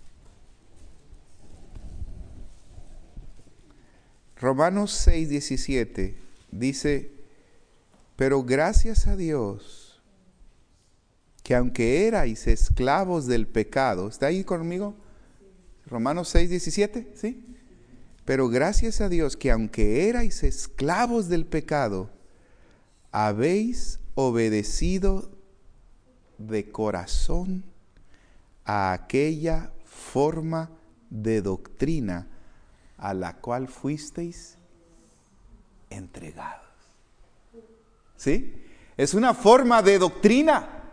Speaker 1: Romanos seis, diecisiete. Dice, pero gracias a Dios, que aunque erais esclavos del pecado, ¿está ahí conmigo? Romanos seis, diecisiete, ¿sí? Pero gracias a Dios, que aunque erais esclavos del pecado, habéis obedecido de corazón a aquella forma de doctrina a la cual fuisteis entregados. ¿Sí? Es una forma de doctrina.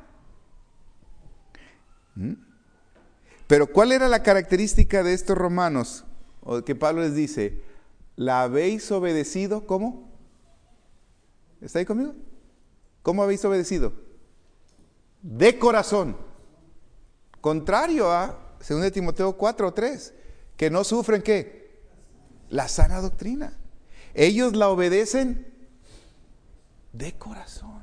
Speaker 1: ¿Mm? Pero ¿cuál era la característica de estos romanos? O que Pablo les dice, ¿la habéis obedecido? ¿Cómo? ¿Está ahí conmigo? ¿Cómo habéis obedecido? De corazón. Contrario a según de Timoteo cuatro, tres, que no sufren ¿qué? La sana doctrina. Ellos la obedecen de corazón.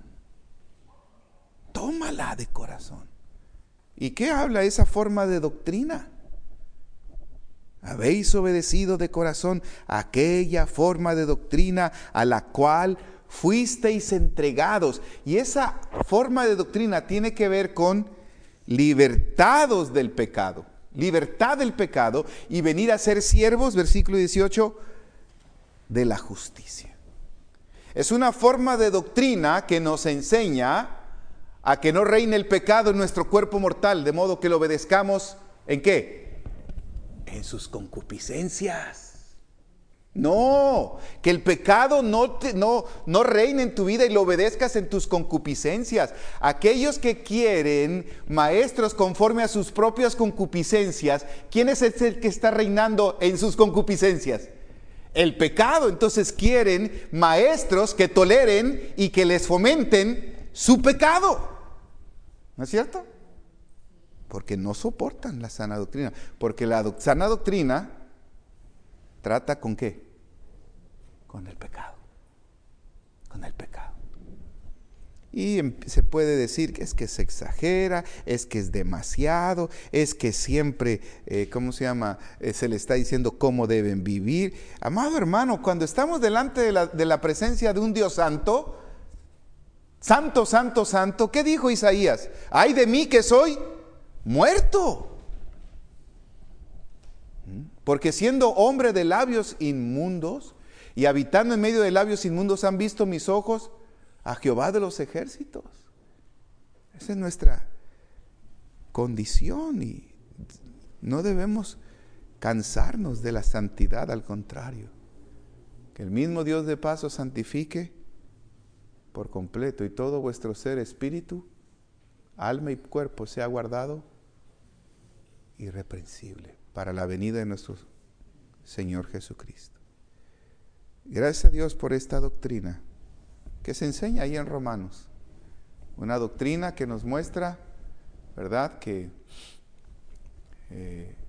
Speaker 1: Tómala de corazón. ¿Y qué habla esa forma de doctrina? Habéis obedecido de corazón aquella forma de doctrina a la cual fuisteis entregados. Y esa forma de doctrina tiene que ver con libertados del pecado. Libertad del pecado y venir a ser siervos, versículo dieciocho, de la justicia. Es una forma de doctrina que nos enseña a que no reine el pecado en nuestro cuerpo mortal, de modo que lo obedezcamos ¿en qué? En sus concupiscencias. No, que el pecado no, te, no, no reine en tu vida y lo obedezcas en tus concupiscencias. Aquellos que quieren maestros conforme a sus propias concupiscencias, ¿quién es el que está reinando en sus concupiscencias? El pecado. Entonces quieren maestros que toleren y que les fomenten su pecado. ¿No es cierto? Porque no soportan la sana doctrina. Porque la do- sana doctrina trata con qué? Con el pecado. Con el pecado. Y se puede decir que es que se exagera, es que es demasiado, es que siempre, eh, ¿cómo se llama? Eh, se le está diciendo cómo deben vivir. Amado hermano, cuando estamos delante de la, de la presencia de un Dios santo, santo, santo, santo, ¿qué dijo Isaías? ¡Ay de mí que soy muerto! Porque siendo hombre de labios inmundos y habitando en medio de labios inmundos han visto mis ojos a Jehová de los ejércitos. Esa es nuestra condición y no debemos cansarnos de la santidad, al contrario. Que el mismo Dios de paz os santifique por completo y todo vuestro ser, espíritu, alma y cuerpo sea guardado irreprensible para la venida de nuestro Señor Jesucristo. Gracias a Dios por esta doctrina que se enseña ahí en Romanos. Una doctrina que nos muestra, ¿verdad?, que eh,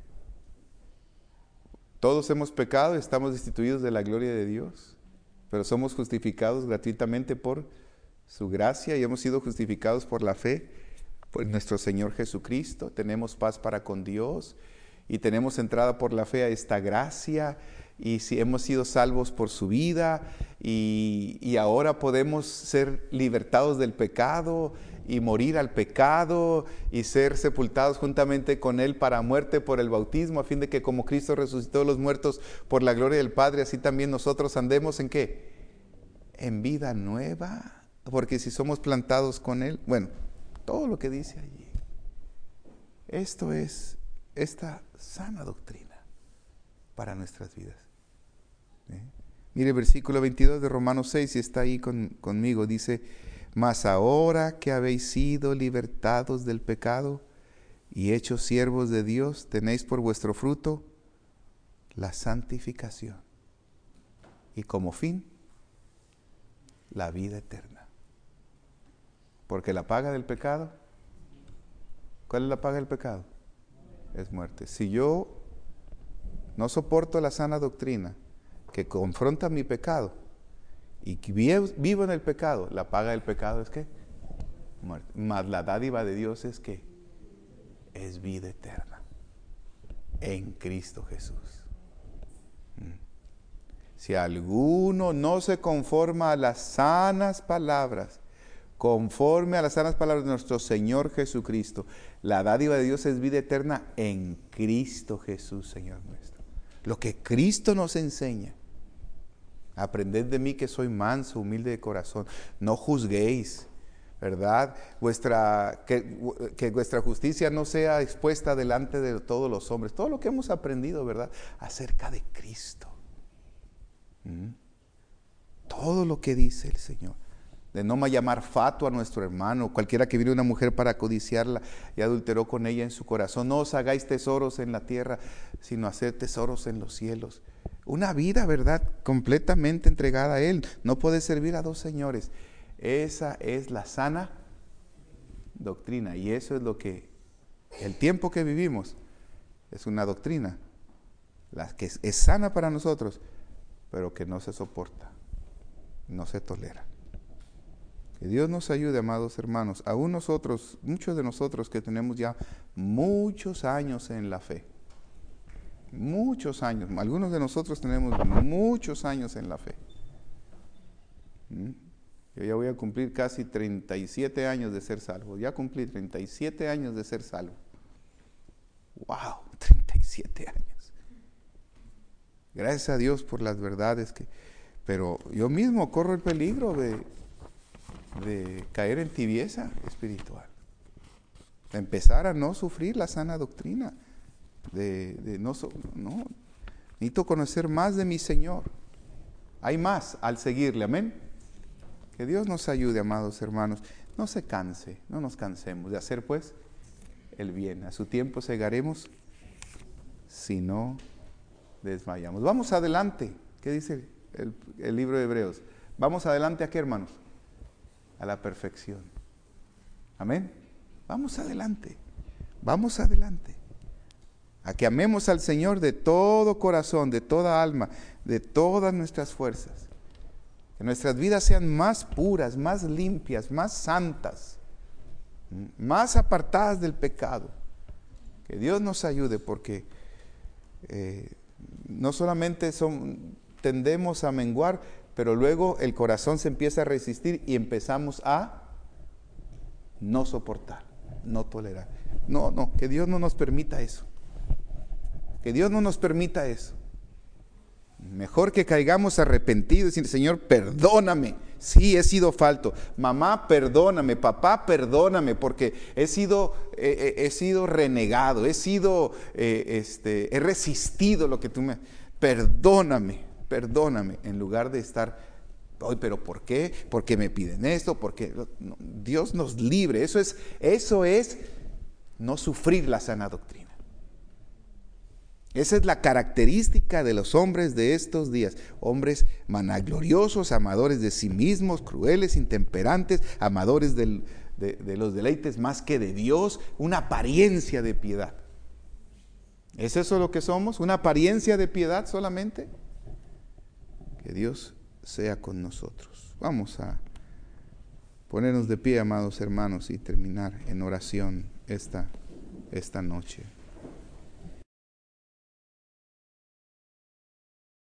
Speaker 1: todos hemos pecado y estamos destituidos de la gloria de Dios, pero somos justificados gratuitamente por su gracia y hemos sido justificados por la fe por nuestro Señor Jesucristo. Tenemos paz para con Dios y tenemos entrada por la fe a esta gracia, y si hemos sido salvos por su vida y, y ahora podemos ser libertados del pecado y morir al pecado y ser sepultados juntamente con Él para muerte por el bautismo, a fin de que como Cristo resucitó de los muertos por la gloria del Padre, así también nosotros andemos ¿en qué? En vida nueva, porque si somos plantados con Él, bueno, todo lo que dice allí. Esto es esta sana doctrina para nuestras vidas. ¿Eh? Mire el versículo veintidós de Romanos seis, si está ahí con, conmigo, dice: mas ahora que habéis sido libertados del pecado y hechos siervos de Dios, tenéis por vuestro fruto la santificación y como fin la vida eterna. Porque la paga del pecado, ¿cuál es la paga del pecado? Es muerte. Si yo no soporto la sana doctrina que confronta mi pecado y vivo en el pecado, la paga del pecado es ¿qué? Muerte. Mas la dádiva de Dios es ¿qué? Es vida eterna en Cristo Jesús. Si alguno no se conforma a las sanas palabras, conforme a las sanas palabras de nuestro Señor Jesucristo, la dádiva de Dios es vida eterna en Cristo Jesús, Señor nuestro. Lo que Cristo nos enseña: aprended de mí que soy manso, humilde de corazón, no juzguéis, ¿verdad? Vuestra, que, que vuestra justicia no sea expuesta delante de todos los hombres. Todo lo que hemos aprendido, ¿verdad?, acerca de Cristo. ¿Mm? Todo lo que dice el Señor. De no llamar fatuo a nuestro hermano, cualquiera que viene una mujer para codiciarla y adulteró con ella en su corazón. No os hagáis tesoros en la tierra, sino hacer tesoros en los cielos. Una vida, ¿verdad?, completamente entregada a Él. No puede servir a dos señores. Esa es la sana doctrina, y eso es lo que el tiempo que vivimos es una doctrina, la que es, es sana para nosotros, pero que no se soporta, no se tolera. Que Dios nos ayude, amados hermanos, aún nosotros, muchos de nosotros que tenemos ya muchos años en la fe, muchos años, algunos de nosotros tenemos muchos años en la fe. ¿Mm? Yo ya voy a cumplir casi treinta y siete años de ser salvo, ya cumplí treinta y siete años de ser salvo. ¡Wow! treinta y siete años. Gracias a Dios por las verdades que... Pero yo mismo corro el peligro de... de caer en tibieza espiritual, de empezar a no sufrir la sana doctrina, de, de no, no, necesito conocer más de mi Señor. Hay más al seguirle, amén. Que Dios nos ayude, amados hermanos. No se canse, no nos cansemos de hacer pues el bien. A su tiempo segaremos si no desmayamos. Vamos adelante. ¿Qué dice el, el libro de Hebreos? Vamos adelante, ¿a qué, hermanos? A la perfección. Amén. Vamos adelante. Vamos adelante. A que amemos al Señor de todo corazón, de toda alma, de todas nuestras fuerzas. Que nuestras vidas sean más puras, más limpias, más santas, más apartadas del pecado. Que Dios nos ayude, porque eh, no solamente son, tendemos a menguar, pero luego el corazón se empieza a resistir y empezamos a no soportar, no tolerar. No, no, que Dios no nos permita eso. Que Dios no nos permita eso. Mejor que caigamos arrepentidos y decir: Señor, perdóname. Sí, he sido falto. Mamá, perdóname. Papá, perdóname, porque he sido, eh, he sido renegado, he sido, eh, este, he resistido lo que tú me... Perdóname, perdóname, en lugar de estar... Hoy, pero ¿por qué? ¿Por qué me piden esto? Porque no, Dios nos libre. Eso es, eso es no sufrir la sana doctrina. Esa es la característica de los hombres de estos días. Hombres vanagloriosos, amadores de sí mismos, crueles, intemperantes, amadores del, de, de los deleites más que de Dios, una apariencia de piedad. ¿Es eso lo que somos? ¿Una apariencia de piedad solamente? Que Dios sea con nosotros. Vamos a ponernos de pie, amados hermanos, y terminar en oración esta, esta noche.